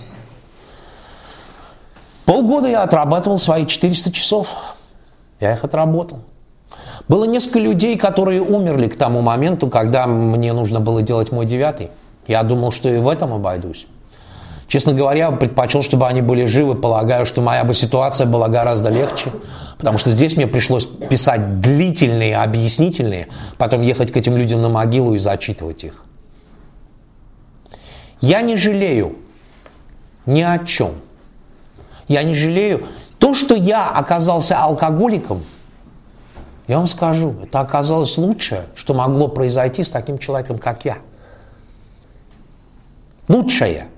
Полгода я отрабатывал свои четыреста часов. Я их отработал. Было несколько людей, которые умерли к тому моменту, когда мне нужно было делать мой девятый. Я думал, что и в этом обойдусь. Честно говоря, предпочел, чтобы они были живы. Полагаю, что моя бы ситуация была гораздо легче. Потому что здесь мне пришлось писать длительные, объяснительные, потом ехать к этим людям на могилу и зачитывать их. Я не жалею ни о чем. Я не жалею. То, что я оказался алкоголиком, я вам скажу, это оказалось лучшее, что могло произойти с таким человеком, как я. Лучшее.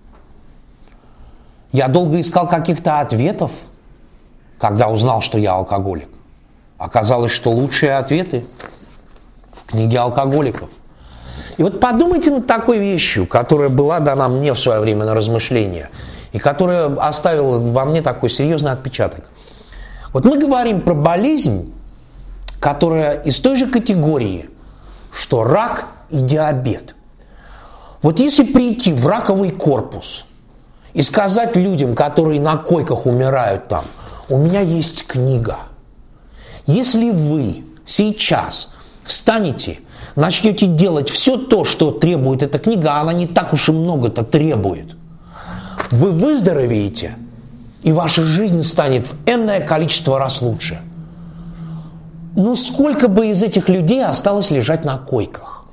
Я долго искал каких-то ответов, когда узнал, что я алкоголик. Оказалось, что лучшие ответы в книге алкоголиков. И вот подумайте над такой вещью, которая была дана мне в свое время на размышление, и которая оставила во мне такой серьезный отпечаток. Вот мы говорим про болезнь, которая из той же категории, что рак и диабет. Вот если прийти в раковый корпус и сказать людям, которые на койках умирают там, у меня есть книга. Если вы сейчас встанете, начнете делать все то, что требует эта книга, а она не так уж и много-то требует, вы выздоровеете, и ваша жизнь станет в энное количество раз лучше. Но сколько бы из этих людей осталось лежать на койках?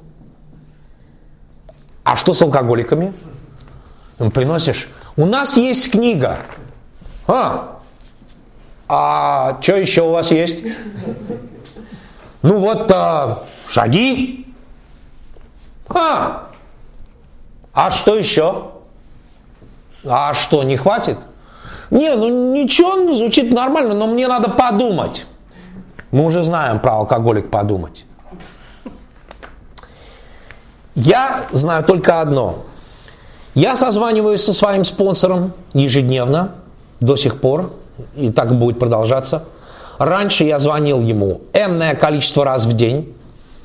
А что с алкоголиками? Им приносишь, у нас есть книга. А, а что еще у вас есть? Ну вот, а, шаги. А, а что еще? А что, не хватит? Не, ну ничего, звучит нормально, но мне надо подумать. Мы уже знаем про алкоголик подумать. Я знаю только одно. Я созваниваюсь со своим спонсором ежедневно, до сих пор, и так будет продолжаться. Раньше я звонил ему энное количество раз в день,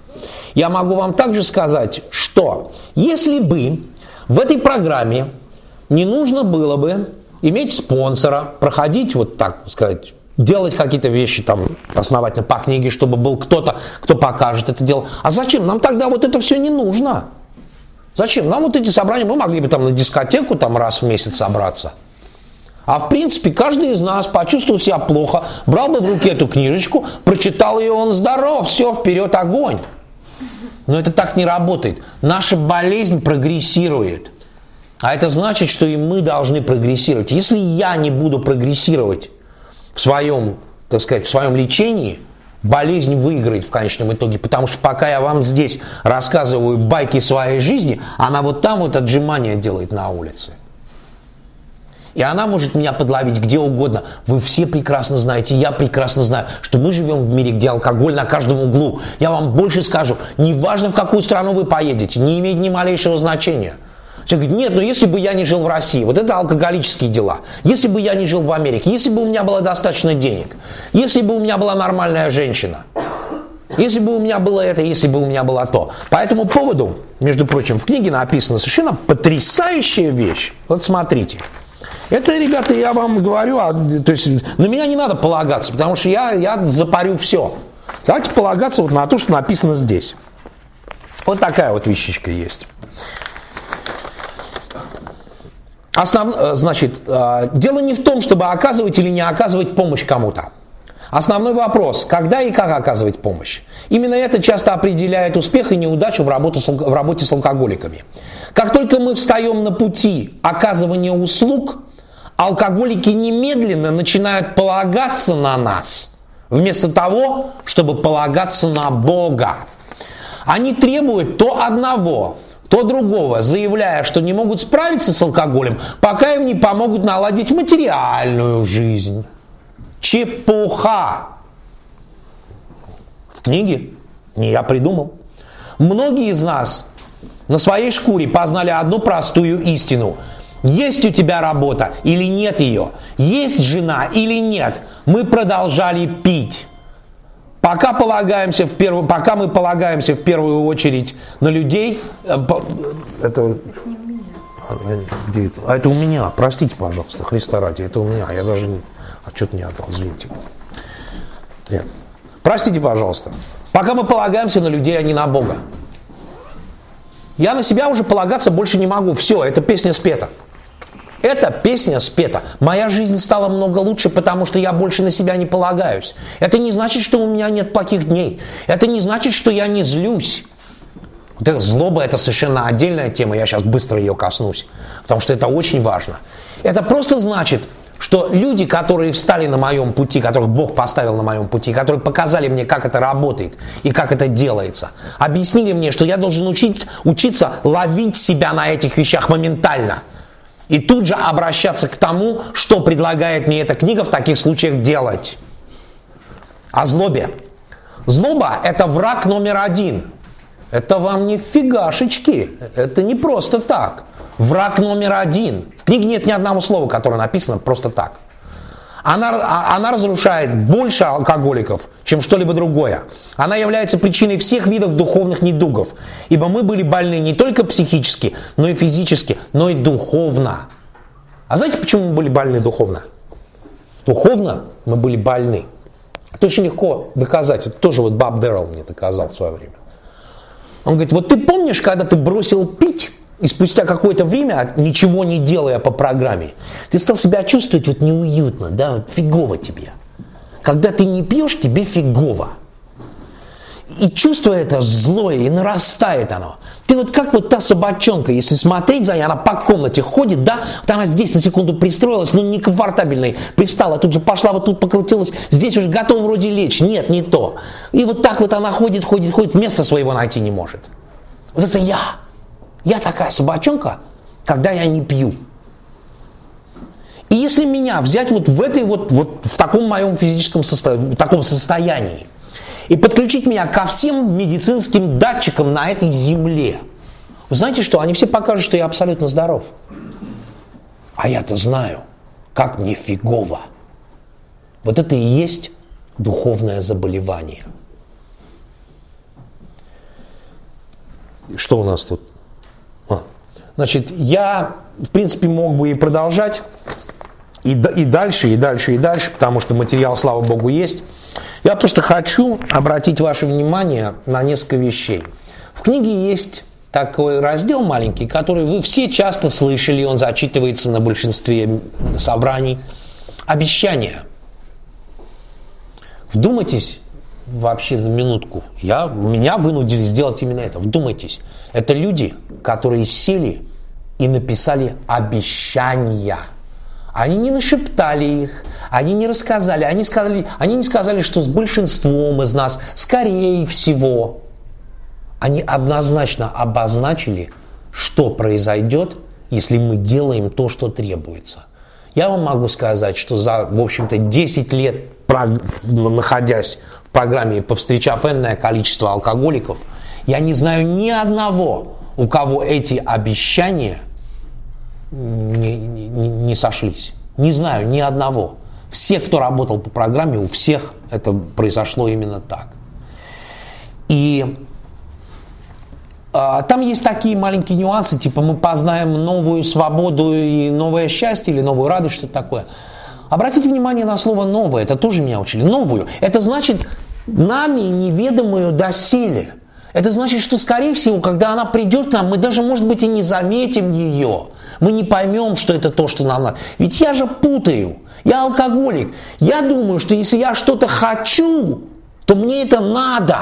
я могу вам также сказать, что если бы в этой программе не нужно было бы иметь спонсора, проходить вот так сказать, делать какие-то вещи там основательно по книге, чтобы был кто-то, кто покажет это дело. А зачем? Нам тогда вот это все не нужно. Зачем? Нам вот эти собрания, мы могли бы там на дискотеку там раз в месяц собраться. А в принципе, каждый из нас почувствовал себя плохо, брал бы в руки эту книжечку, прочитал ее, он здоров, все, вперед, огонь. Но это так не работает. Наша болезнь прогрессирует. А это значит, что и мы должны прогрессировать. Если я не буду прогрессировать в своем, так сказать, в своем лечении, болезнь выиграет в конечном итоге. Потому что пока я вам здесь рассказываю байки своей жизни, она вот там вот отжимания делает на улице. И она может меня подловить где угодно. Вы все прекрасно знаете, я прекрасно знаю, что мы живем в мире, где алкоголь на каждом углу. Я вам больше скажу, неважно, в какую страну вы поедете, не имеет ни малейшего значения. Все говорят, нет, но если бы я не жил в России, вот это алкоголические дела. Если бы я не жил в Америке, если бы у меня было достаточно денег, если бы у меня была нормальная женщина, если бы у меня было это, если бы у меня было то. По этому поводу, между прочим, в книге написана совершенно потрясающая вещь. Вот смотрите. Это, ребята, я вам говорю, а, то есть на меня не надо полагаться, потому что я, я запарю все. Давайте полагаться вот на то, что написано здесь. Вот такая вот вещичка есть. Основ, значит, дело не в том, чтобы оказывать или не оказывать помощь кому-то. Основной вопрос, когда и как оказывать помощь. Именно это часто определяет успех и неудачу в, работу с, в работе с алкоголиками. Как только мы встаем на пути оказывания услуг, алкоголики немедленно начинают полагаться на нас, вместо того, чтобы полагаться на Бога. Они требуют то одного, то другого, заявляя, что не могут справиться с алкоголем, пока им не помогут наладить материальную жизнь. Чепуха. В книге не я придумал. Многие из нас на своей шкуре познали одну простую истину. Есть у тебя работа или нет ее? Есть жена или нет? Мы продолжали пить. Пока, полагаемся в перв... Пока мы полагаемся в первую очередь на людей... Это... А это у меня. Простите, пожалуйста, Христа ради. Это у меня. Я даже не... А что-то не отдал, извините. Нет. Простите, пожалуйста. Пока мы полагаемся на людей, а не на Бога. Я на себя уже полагаться больше не могу. Все, эта песня спета. Эта песня спета. Моя жизнь стала много лучше, потому что я больше на себя не полагаюсь. Это не значит, что у меня нет плохих дней. Это не значит, что я не злюсь. Вот эта злоба – это совершенно отдельная тема. Я сейчас быстро ее коснусь, потому что это очень важно. Это просто значит, что люди, которые встали на моем пути, которых Бог поставил на моем пути, которые показали мне, как это работает и как это делается, объяснили мне, что я должен учить, учиться ловить себя на этих вещах моментально и тут же обращаться к тому, что предлагает мне эта книга в таких случаях делать. О злобе. Злоба – это враг номер один. Это вам не фигашечки. Это не просто так. Враг номер один. В книге нет ни одного слова, которое написано просто так. Она, она разрушает больше алкоголиков, чем что-либо другое. Она является причиной всех видов духовных недугов. Ибо мы были больны не только психически, но и физически, но и духовно. А знаете, почему мы были больны духовно? Духовно мы были больны. Это очень легко доказать. Это тоже вот Боб Дэррелл мне доказал в свое время. Он говорит, вот ты помнишь, когда ты бросил пить, и спустя какое-то время, ничего не делая по программе, ты стал себя чувствовать вот неуютно, да, вот фигово тебе. Когда ты не пьешь, тебе фигово. И чувство это злое, и нарастает оно. Ты вот как вот та собачонка, если смотреть за ней, она по комнате ходит, да, вот она здесь на секунду пристроилась, но некомфортабельной, привстала, тут же пошла, вот тут покрутилась, здесь уже готова вроде лечь, нет, не то. И вот так вот она ходит, ходит, ходит, места своего найти не может. Вот это я. Я такая собачонка, когда я не пью. И если меня взять вот в этой вот, вот в таком моем физическом состоянии, в таком состоянии, и подключить меня ко всем медицинским датчикам на этой земле, вы знаете что? Они все покажут, что я абсолютно здоров. А я-то знаю, как мне фигово. Вот это и есть духовное заболевание. Что у нас тут? А, значит, я, в принципе, мог бы и продолжать, и, и дальше, и дальше, и дальше, потому что материал, слава богу, есть. Я просто хочу обратить ваше внимание на несколько вещей. В книге есть такой раздел маленький, который вы все часто слышали, он зачитывается на большинстве собраний. Обещания. Вдумайтесь вообще на минутку. Я, меня вынудили сделать именно это. Вдумайтесь. Это люди, которые сели и написали обещания. Они не нашептали их, они не рассказали, они, сказали, они не сказали, что с большинством из нас, скорее всего, они однозначно обозначили, что произойдет, если мы делаем то, что требуется. Я вам могу сказать, что за, в общем-то, десять лет, находясь в программе и повстречав энное количество алкоголиков, я не знаю ни одного, у кого эти обещания не, не, не сошлись. Не знаю ни одного. Все, кто работал по программе, у всех это произошло именно так. И а, там есть такие маленькие нюансы, типа мы познаем новую свободу и новое счастье, или новую радость, что-то такое. Обратите внимание на слово «новое», это тоже меня учили. Новую. Это значит нами неведомую доселе. Это значит, что, скорее всего, когда она придет к нам, мы даже, может быть, и не заметим ее. Мы не поймем, что это то, что нам надо. Ведь я же путаю. Я алкоголик. Я думаю, что если я что-то хочу, то мне это надо.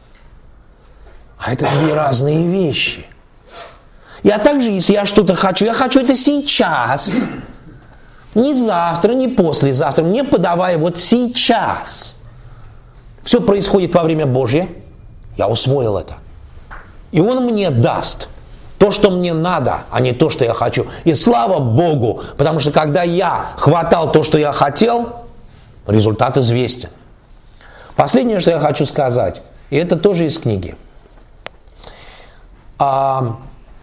А это две разные вещи. Я также, если я что-то хочу, я хочу это сейчас. Не завтра, не послезавтра. Мне подавай вот сейчас. Все происходит во время Божье. Я усвоил это. И Он мне даст то, что мне надо, а не то, что я хочу. И слава Богу, потому что когда я хватал то, что я хотел, результат известен. Последнее, что я хочу сказать, и это тоже из книги. А,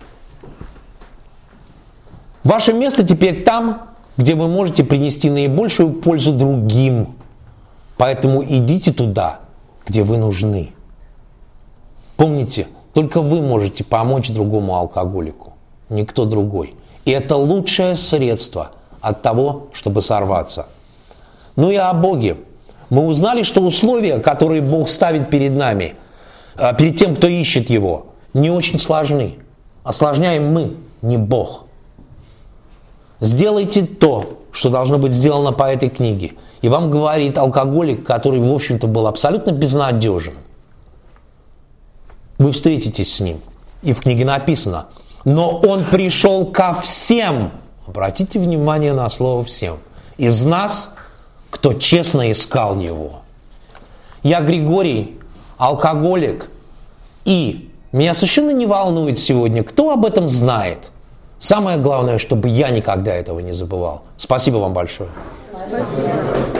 ваше место теперь там, где вы можете принести наибольшую пользу другим. Поэтому идите туда, где вы нужны. Помните, только вы можете помочь другому алкоголику, никто другой. И это лучшее средство от того, чтобы сорваться. Ну и о Боге. Мы узнали, что условия, которые Бог ставит перед нами, перед тем, кто ищет Его, не очень сложны. Осложняем мы, не Бог. Сделайте то, что должно быть сделано по этой книге. И вам говорит алкоголик, который, в общем-то, был абсолютно безнадежен. Вы встретитесь с ним. И в книге написано: но он пришел ко всем. Обратите внимание на слово «всем». Из нас, кто честно искал его. Я Григорий, алкоголик. И меня совершенно не волнует сегодня, кто об этом знает. Самое главное, чтобы я никогда этого не забывал. Спасибо вам большое. Спасибо.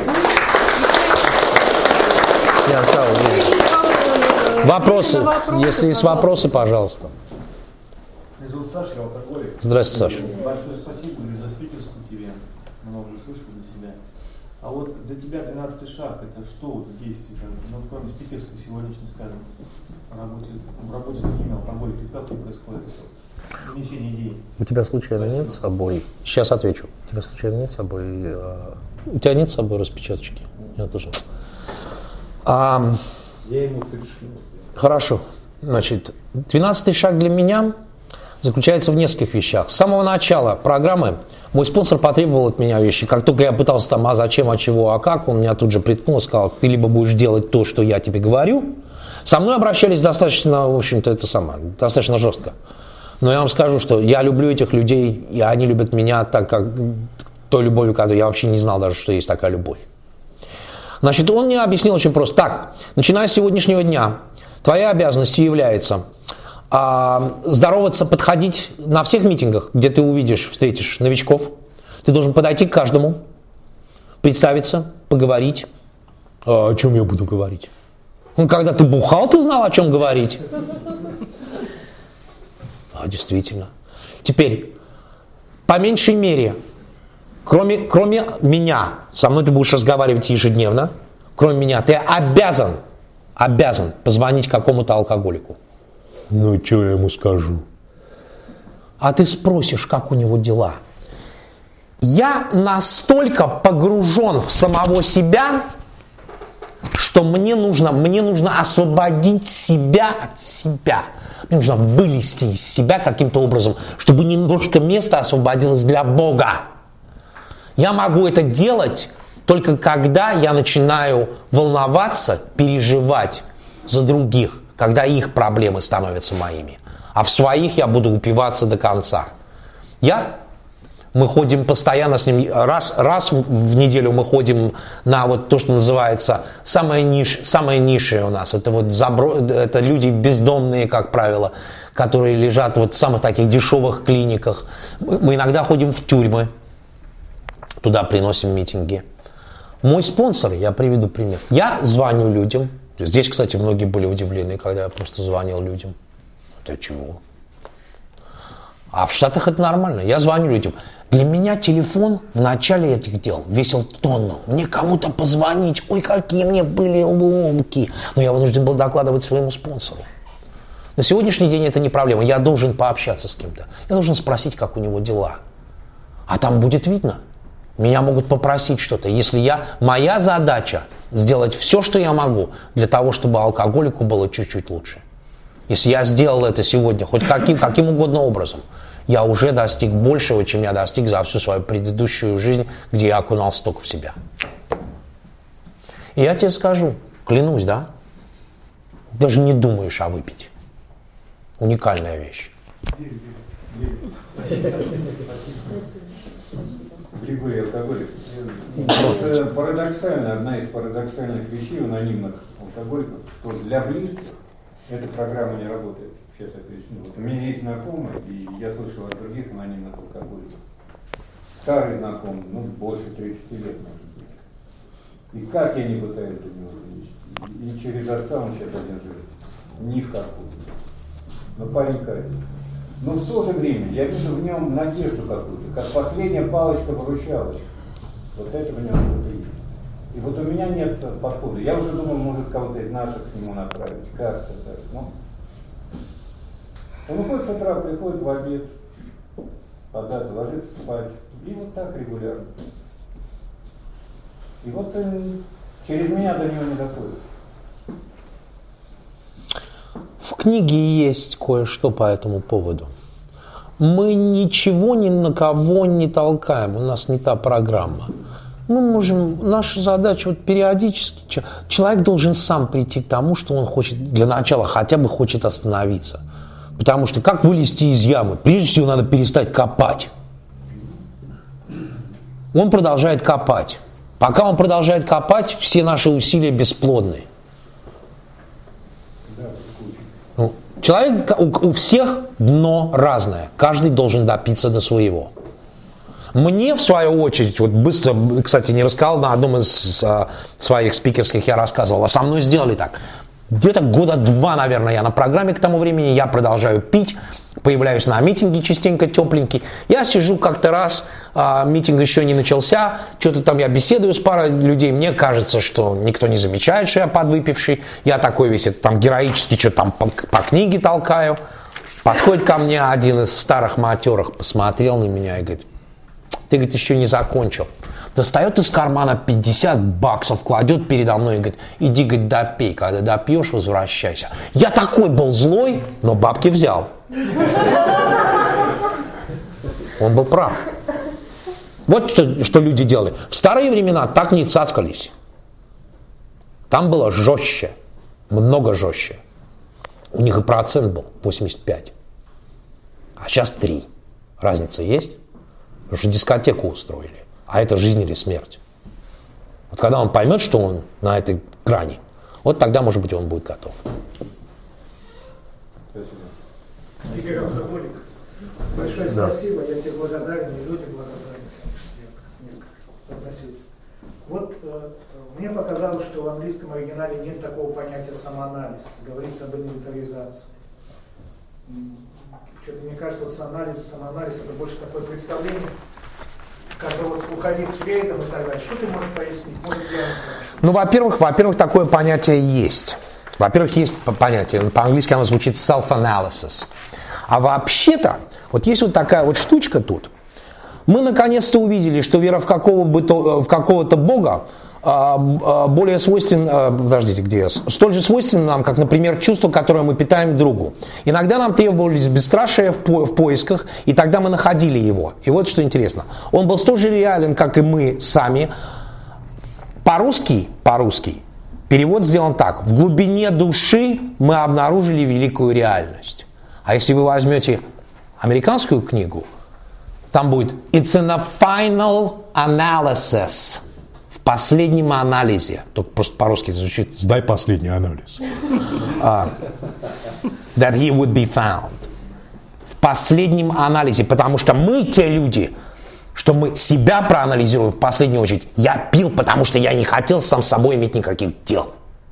Вопросы? Если есть вопросы, пожалуйста. Меня зовут Саша, я алкоголик. Здравствуйте, Саша. Большое спасибо за спикерскую тебе. Много слышал для себя. А вот для тебя тринадцатый шаг, это что вот в действии? Ну, кроме спикерской сегодняшней, скажем, работе, в работе с другими алкоголиками, как это происходит? Донесение идей. У тебя случайно спасибо. Нет с собой? Сейчас отвечу. У тебя случайно нет с собой? У тебя нет с собой распечаточки? Я тоже. А... Я ему пришлю. Хорошо. Значит, двенадцатый шаг для меня заключается в нескольких вещах. С самого начала программы мой спонсор потребовал от меня вещи. Как только я пытался там, а зачем, а чего, а как, он меня тут же приткнул и сказал: ты либо будешь делать то, что я тебе говорю. Со мной обращались достаточно, в общем-то, это самое, достаточно жестко. Но я вам скажу, что я люблю этих людей, и они любят меня так, как той любовью, которую я вообще не знал даже, что есть такая любовь. Значит, он мне объяснил очень просто. Так, начиная с сегодняшнего дня, твоя обязанностью является а, здороваться, подходить на всех митингах, где ты увидишь, встретишь новичков. Ты должен подойти к каждому, представиться, поговорить. А о чем я буду говорить? Ну, когда ты бухал, ты знал, о чем говорить. А, действительно. Теперь, по меньшей мере, Кроме, кроме меня, со мной ты будешь разговаривать ежедневно, кроме меня, ты обязан, обязан позвонить какому-то алкоголику. Ну, что я ему скажу? А ты спросишь, как у него дела. Я настолько погружен в самого себя, что мне нужно, мне нужно освободить себя от себя. Мне нужно вылезти из себя каким-то образом, чтобы немножко места освободилось для Бога. Я могу это делать только когда я начинаю волноваться, переживать за других, когда их проблемы становятся моими. А в своих я буду упиваться до конца. Я, мы ходим постоянно с ним, раз, раз в неделю мы ходим на вот то, что называется самое ниш, самое низшее у нас. Это вот забро, это люди бездомные, как правило, которые лежат вот в самых таких дешевых клиниках. Мы, мы иногда ходим в тюрьмы, туда приносим митинги. Мой спонсор, я приведу пример. Я звоню людям. Здесь, кстати, многие были удивлены, когда я просто звонил людям. Это чего? А в Штатах это нормально. Я звоню людям. Для меня телефон в начале этих дел весил тонну. Мне кому-то позвонить. Ой, какие мне были ломки. Но я вынужден был докладывать своему спонсору. На сегодняшний день это не проблема. Я должен пообщаться с кем-то. Я должен спросить, как у него дела. А там будет видно. Меня могут попросить что-то. Если я, моя задача сделать все, что я могу, для того, чтобы алкоголику было чуть-чуть лучше. Если я сделал это сегодня, хоть каким, каким угодно образом, я уже достиг большего, чем я достиг за всю свою предыдущую жизнь, где я окунался только в себя. И я тебе скажу, клянусь, да, даже не думаешь о выпить. Уникальная вещь. Григорий алкоголик. Это парадоксально, одна из парадоксальных вещей у анонимных алкоголиков, что для близких эта программа не работает. Сейчас я поясню. Вот у меня есть знакомый, и я слышал от других анонимных алкоголиков. Старый знакомый, ну, больше тридцати лет, может быть. И как я не пытаюсь до него довести. И через отца он сейчас один живет. Ни в какую. Но парень катится. Но в то же время я вижу в нем надежду какую-то, как последняя палочка-выручалочка. Вот это в нем что-то есть. И вот у меня нет подхода. Я уже думал, может кого-то из наших к нему направить. Как-то так. Ну, он уходит с утра, приходит в обед, подать, ложится спать. И вот так регулярно. И вот он, через меня до него не доходит. В книге есть кое-что по этому поводу. Мы ничего ни на кого не толкаем, у нас не та программа. Мы можем, наша задача вот периодически, человек должен сам прийти к тому, что он хочет, для начала хотя бы хочет остановиться. Потому что как вылезти из ямы? Прежде всего надо перестать копать. Он продолжает копать. Пока он продолжает копать, все наши усилия бесплодны. Ну, человек, у, у всех дно разное. Каждый должен допиться до своего. Мне, в свою очередь, вот быстро, кстати, не рассказал, на одном из а, своих спикерских я рассказывал, а со мной сделали так. Где-то года два, наверное, я на программе к тому времени, я продолжаю пить, появляюсь на митинге частенько тепленький. Я сижу как-то раз, а, митинг еще не начался, что-то там я беседую с парой людей, мне кажется, что никто не замечает, что я подвыпивший, я такой весь там героически что-то там по, по книге толкаю. Подходит ко мне один из старых матерых, посмотрел на меня и говорит: ты, говорит, еще не закончил. Достает из кармана пятьдесят баксов, кладет передо мной и говорит: иди, говорит, допей, когда допьешь, возвращайся. Я такой был злой, но бабки взял. Он был прав. Вот что, что люди делали. В старые времена так не цацкались. Там было жестче, много жестче. У них и процент был восемьдесят пять. А сейчас три. Разница есть? Потому что дискотеку устроили. А это жизнь или смерть. Вот когда он поймет, что он на этой грани, вот тогда, может быть, он будет готов. Спасибо. Игорь алкоголик, большое да. Спасибо, я тебе благодарен, и люди благодарны, я несколько относился. Вот э, мне показалось, что в английском оригинале нет такого понятия самоанализ, говорится об инвентаризации. Что-то мне кажется, вот самоанализ, самоанализ это больше такое представление, как вот уходить с Фрейдом и так далее. Что ты можешь пояснить? Может, я ну, во-первых, во-первых, такое понятие есть. Во-первых, есть понятие, по-английски оно звучит self-analysis. А вообще-то, вот есть вот такая вот штучка тут. Мы наконец-то увидели, что вера в, какого бы то, в какого-то бога более свойственна, подождите, где я, столь же свойственна нам, как, например, чувство, которое мы питаем другу. Иногда нам требовались бесстрашие в, по, в поисках, и тогда мы находили его. И вот что интересно. Он был столь же реален, как и мы сами. По-русски, по-русски, перевод сделан так. В глубине души мы обнаружили великую реальность. А если вы возьмете американскую книгу, там будет «It's in a final analysis». В последнем анализе. Только просто по-русски это звучит «Сдай последний анализ». uh, that he would be found. В последнем анализе. Потому что мы те люди, что мы себя проанализируем в последнюю очередь. Я пил, потому что я не хотел сам с собой иметь никаких дел.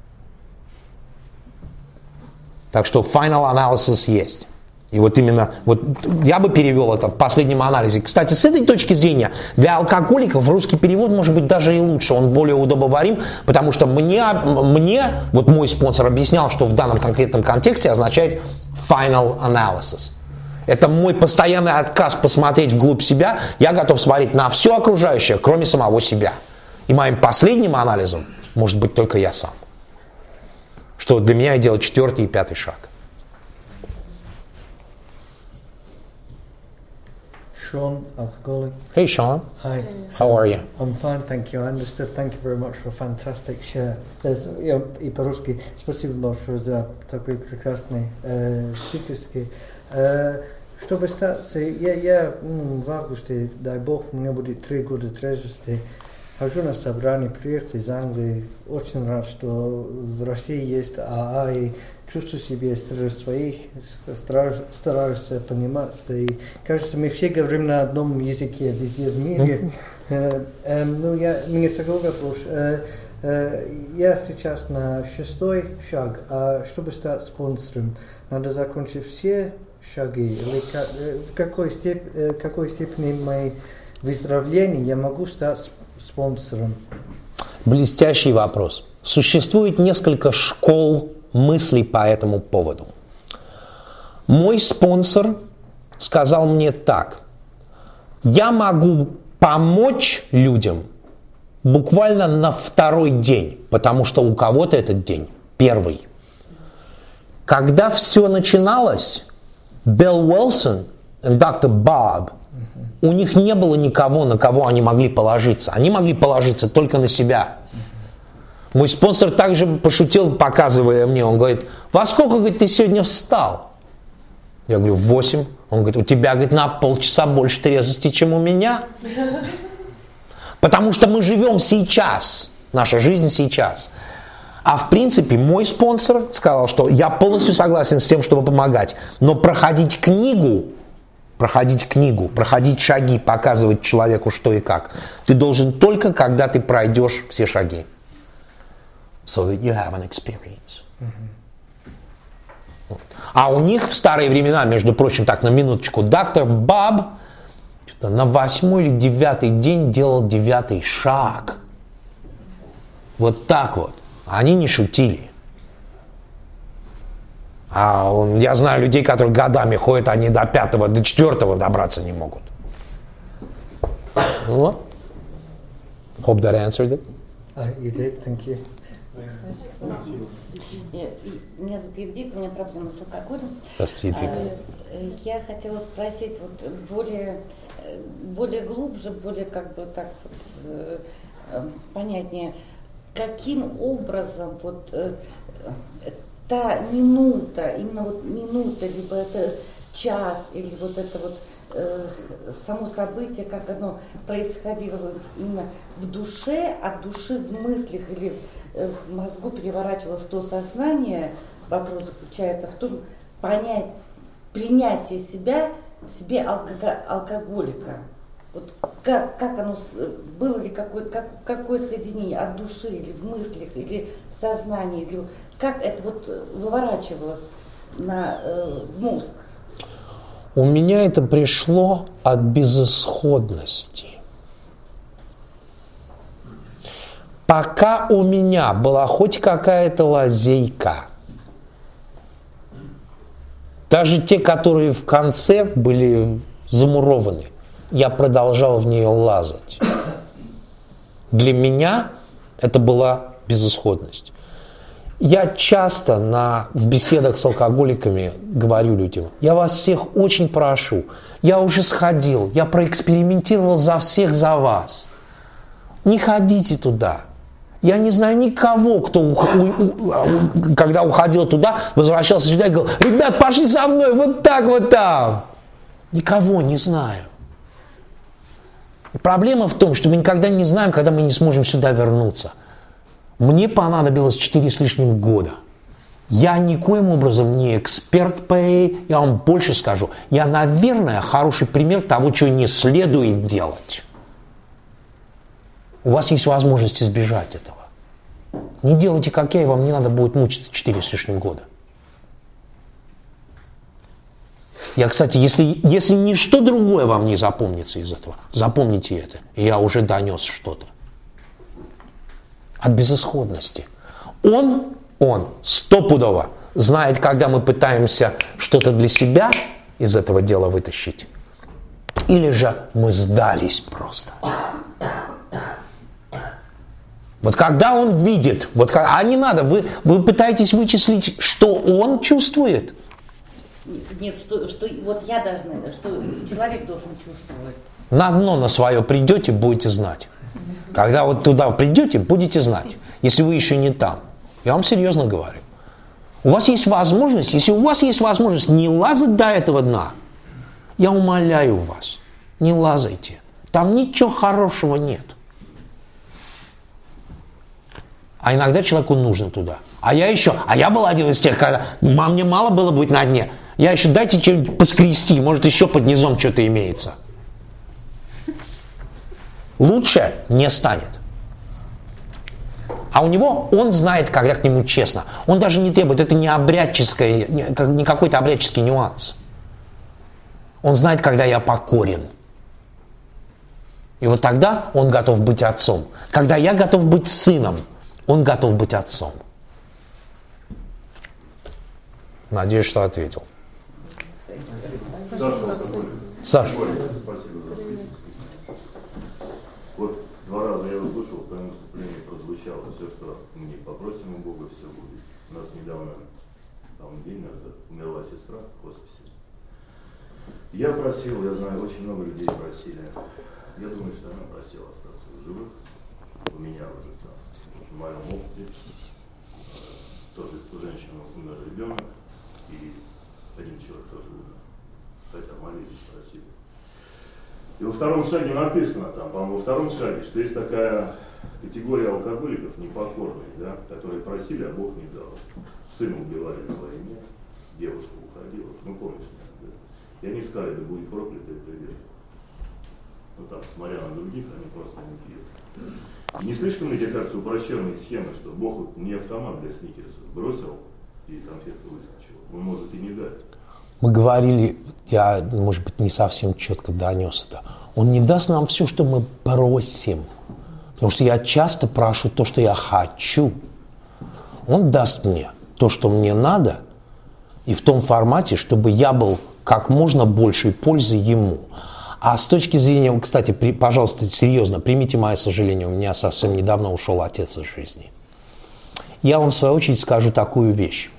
Так что final analysis есть. И вот именно, вот я бы перевел это в последнем анализе. Кстати, с этой точки зрения, для алкоголиков русский перевод может быть даже и лучше, он более удобоварим, потому что мне, мне вот мой спонсор объяснял, что в данном конкретном контексте означает final analysis. Это мой постоянный отказ посмотреть вглубь себя, я готов смотреть на все окружающее, кроме самого себя. И моим последним анализом может быть только я сам. Что для меня и делает четвертый и пятый шаг. Sean, alcoholic. Hey, Sean. Hi. How are you? I'm fine, thank you. I understood. Thank you very much for a fantastic share. There's, я, и по-русски спасибо большое за такой прекрасный э, спикерский. Э, чтобы стать, я, я м, в августе, дай бог, у меня будет три года трезвости. Хожу на собрание, приехал из Англии. Очень рад, что в России есть АА, и чувствую себя среди своих, стараюсь пониматься. И кажется, мы все говорим на одном языке везде в мире. Ну, я, мне такой вопрос. Я сейчас на шестой шаг, а чтобы стать спонсором, надо закончить все шаги. Или в какой степени, какой степени моей выздоровления я могу стать спонсором? Блестящий вопрос. Существует несколько школ мыслей по этому поводу. Мой спонсор сказал мне так: я могу помочь людям буквально на второй день, потому что у кого-то этот день первый. Когда все начиналось, Билл Уилсон и доктор Боб, у них не было никого, на кого они могли положиться. Они могли положиться только на себя. Мой спонсор также пошутил, показывая мне, он говорит: во сколько, говорит, ты сегодня встал? Я говорю: в восемь. Он говорит: у тебя, говорит, на полчаса больше трезвости, чем у меня. Потому что мы живем сейчас, наша жизнь сейчас. А в принципе мой спонсор сказал, что я полностью согласен с тем, чтобы помогать, но проходить книгу, проходить книгу, проходить шаги, показывать человеку, что и как, ты должен только, когда ты пройдешь все шаги. So that you have an experience. Mm-hmm. А у них в старые времена, между прочим, так, на минуточку, доктор Боб что-то на восьмой или девятый день делал девятый шаг. Вот так вот. Они не шутили. А он, я знаю людей, которые годами ходят, они до пятого, до четвертого добраться не могут. Вот. Hope that answered it. Uh, you did, thank you. Меня зовут Евдик, у меня проблемы с алкоголем. Здравствуйте, Евдик. Я хотела спросить вот более, более глубже, более как бы так вот понятнее, каким образом вот та минута, именно вот минута, либо это час, или вот это вот само событие, как оно происходило именно в душе, от души в мыслях или в мозгу переворачивалось то сознание, вопрос заключается в том, понять, принятие себя, в себе алкого, алкоголика. Вот как, как оно, было ли какое, как, какое соединение от души или в мыслях, или в сознании, или как это вот выворачивалось на, э, в мозг? У меня это пришло от безысходности. Пока у меня была хоть какая-то лазейка Даже те, которые в конце были замурованы, я продолжал в нее лазать. Для меня это была безысходность. Я часто на, в беседах с алкоголиками говорю людям: я вас всех очень прошу, я уже сходил, я проэкспериментировал за всех за вас. Не ходите туда. Я не знаю никого, кто, у, у, когда уходил туда, возвращался сюда и говорил: ребят, пошли со мной, вот так вот там. Никого не знаю. И проблема в том, что мы никогда не знаем, когда мы не сможем сюда вернуться. Мне понадобилось четыре с лишним года. Я никоим образом не эксперт по эй, я вам больше скажу. Я, наверное, хороший пример того, чего не следует делать. У вас есть возможность избежать этого. Не делайте, как я, и вам не надо будет мучиться четыре с лишним года. Я, кстати, если, если ничто другое вам не запомнится из этого, запомните это. Я уже донес что-то. От безысходности. Он, он стопудово знает, когда мы пытаемся что-то для себя из этого дела вытащить. Или же мы сдались просто. Вот когда он видит, вот, а не надо, вы, вы пытаетесь вычислить, что он чувствует. Нет, что, что вот я должна, что человек должен чувствовать. На дно на свое придете, будете знать. Когда вот туда придете, будете знать. Если вы еще не там. Я вам серьезно говорю. У вас есть возможность, если у вас есть возможность не лазать до этого дна, я умоляю вас, не лазайте. Там ничего хорошего нет. А иногда человеку нужно туда. А я еще, а я был один из тех, когда мне мало было быть на дне. Я еще дайте что-нибудь поскрести, может еще под низом что-то имеется. Лучше не станет. А у него, он знает, когда к нему честно. Он даже не требует, это не обрядческое, не какой-то обрядческий нюанс. Он знает, когда я покорен. И вот тогда он готов быть отцом. Когда я готов быть сыном, он готов быть отцом. Надеюсь, что ответил. Саша. Спасибо за ответ. Вот два раза я услышал, в твоем выступлении прозвучало все, что мы не попросим у Бога, все будет. У нас недавно, там день назад, умерла сестра в хосписе. Я просил, я знаю, очень много людей просили. Я думаю, что она просила остаться в живых. У меня уже там, в моем опыте, тоже у женщины умер ребенок, и один человек тоже умер. Хотя молились, просили. И во втором шаге написано, там, по-моему, во втором шаге, что есть такая категория алкоголиков непокорных, да, которые просили, а Бог не дал. Сына убивали на войне, девушка уходила, ну помнишь, да? И они сказали: да будет проклято это век. Ну там, смотря на других, они просто не пьют. И не слишком, мне кажется, упрощенные схемы, что Бог вот не автомат для сникерсов бросил и конфетку выскочил. Он может и не дать. Мы говорили, я, может быть, не совсем четко донес это. Он не даст нам все, что мы просим. Потому что я часто прошу то, что я хочу. Он даст мне то, что мне надо, и в том формате, чтобы я был как можно большей пользы ему. А с точки зрения, кстати, при, пожалуйста, серьезно, примите мое сожаление, у меня совсем недавно ушел отец из жизни. Я вам, в свою очередь, скажу такую вещь.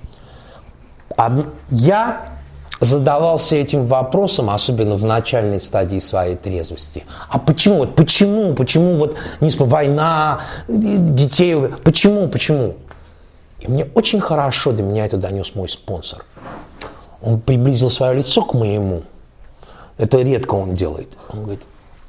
Я задавался этим вопросом, особенно в начальной стадии своей трезвости. А почему? Вот почему? Почему вот не спа, война, детей? Почему? Почему? И мне очень хорошо до меня это донес мой спонсор. Он приблизил свое лицо к моему. Это редко он делает. Он говорит: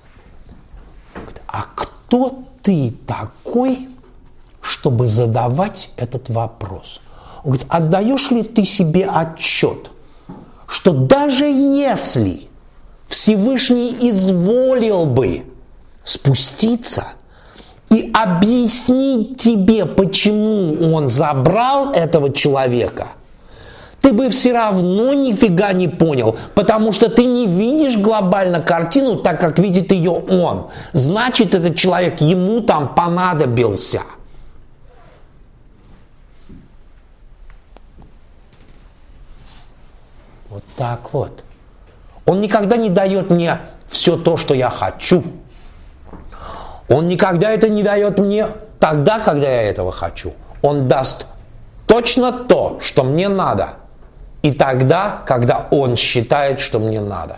а кто ты такой, чтобы задавать этот вопрос? Он говорит: отдаешь ли ты себе отчет, что даже если Всевышний изволил бы спуститься и объяснить тебе, почему он забрал этого человека, ты бы все равно нифига не понял, потому что ты не видишь глобально картину так, как видит ее он. Значит, этот человек ему там понадобился. Вот так вот. Он никогда не дает мне все то, что я хочу. Он никогда это не дает мне тогда, когда я этого хочу. Он даст точно то, что мне надо. И тогда, когда он считает, что мне надо.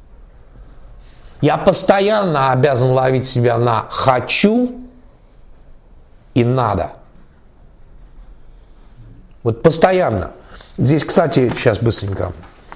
Я постоянно обязан ловить себя на «хочу» и «надо». Вот постоянно. Здесь, кстати, сейчас быстренько.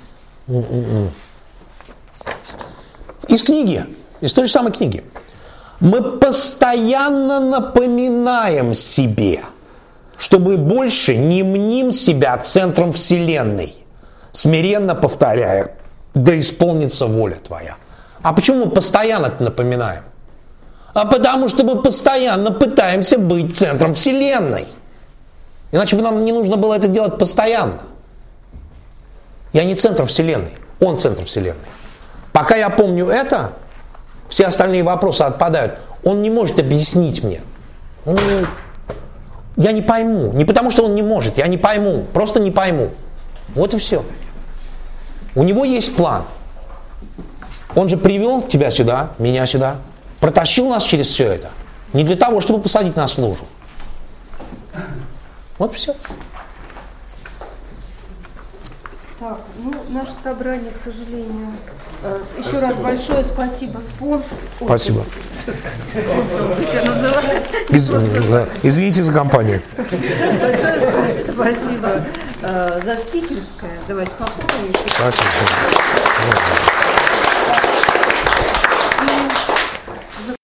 Из книги, из той же самой книги. Мы постоянно напоминаем себе, чтобы больше не мним себя центром Вселенной, смиренно повторяя: да исполнится воля твоя. А почему мы постоянно это напоминаем? А потому что мы постоянно пытаемся быть центром Вселенной. Иначе бы нам не нужно было это делать постоянно. Я не центр Вселенной, он центр Вселенной. Пока я помню это, все остальные вопросы отпадают. Он не может объяснить мне. Он... Я не пойму. Не потому, что он не может, я не пойму. Просто не пойму. Вот и все. У него есть план. Он же привел тебя сюда, меня сюда, протащил нас через все это. Не для того, чтобы посадить нас в лужу. Вот все. Так, ну, наше собрание, к сожалению. Э, еще спасибо. Раз большое спасибо спонсору. Спасибо. Спонсору, как я называю. Из, да, извините за компанию. Большое спасибо э, за спикерское. Давайте попробуем. Спасибо.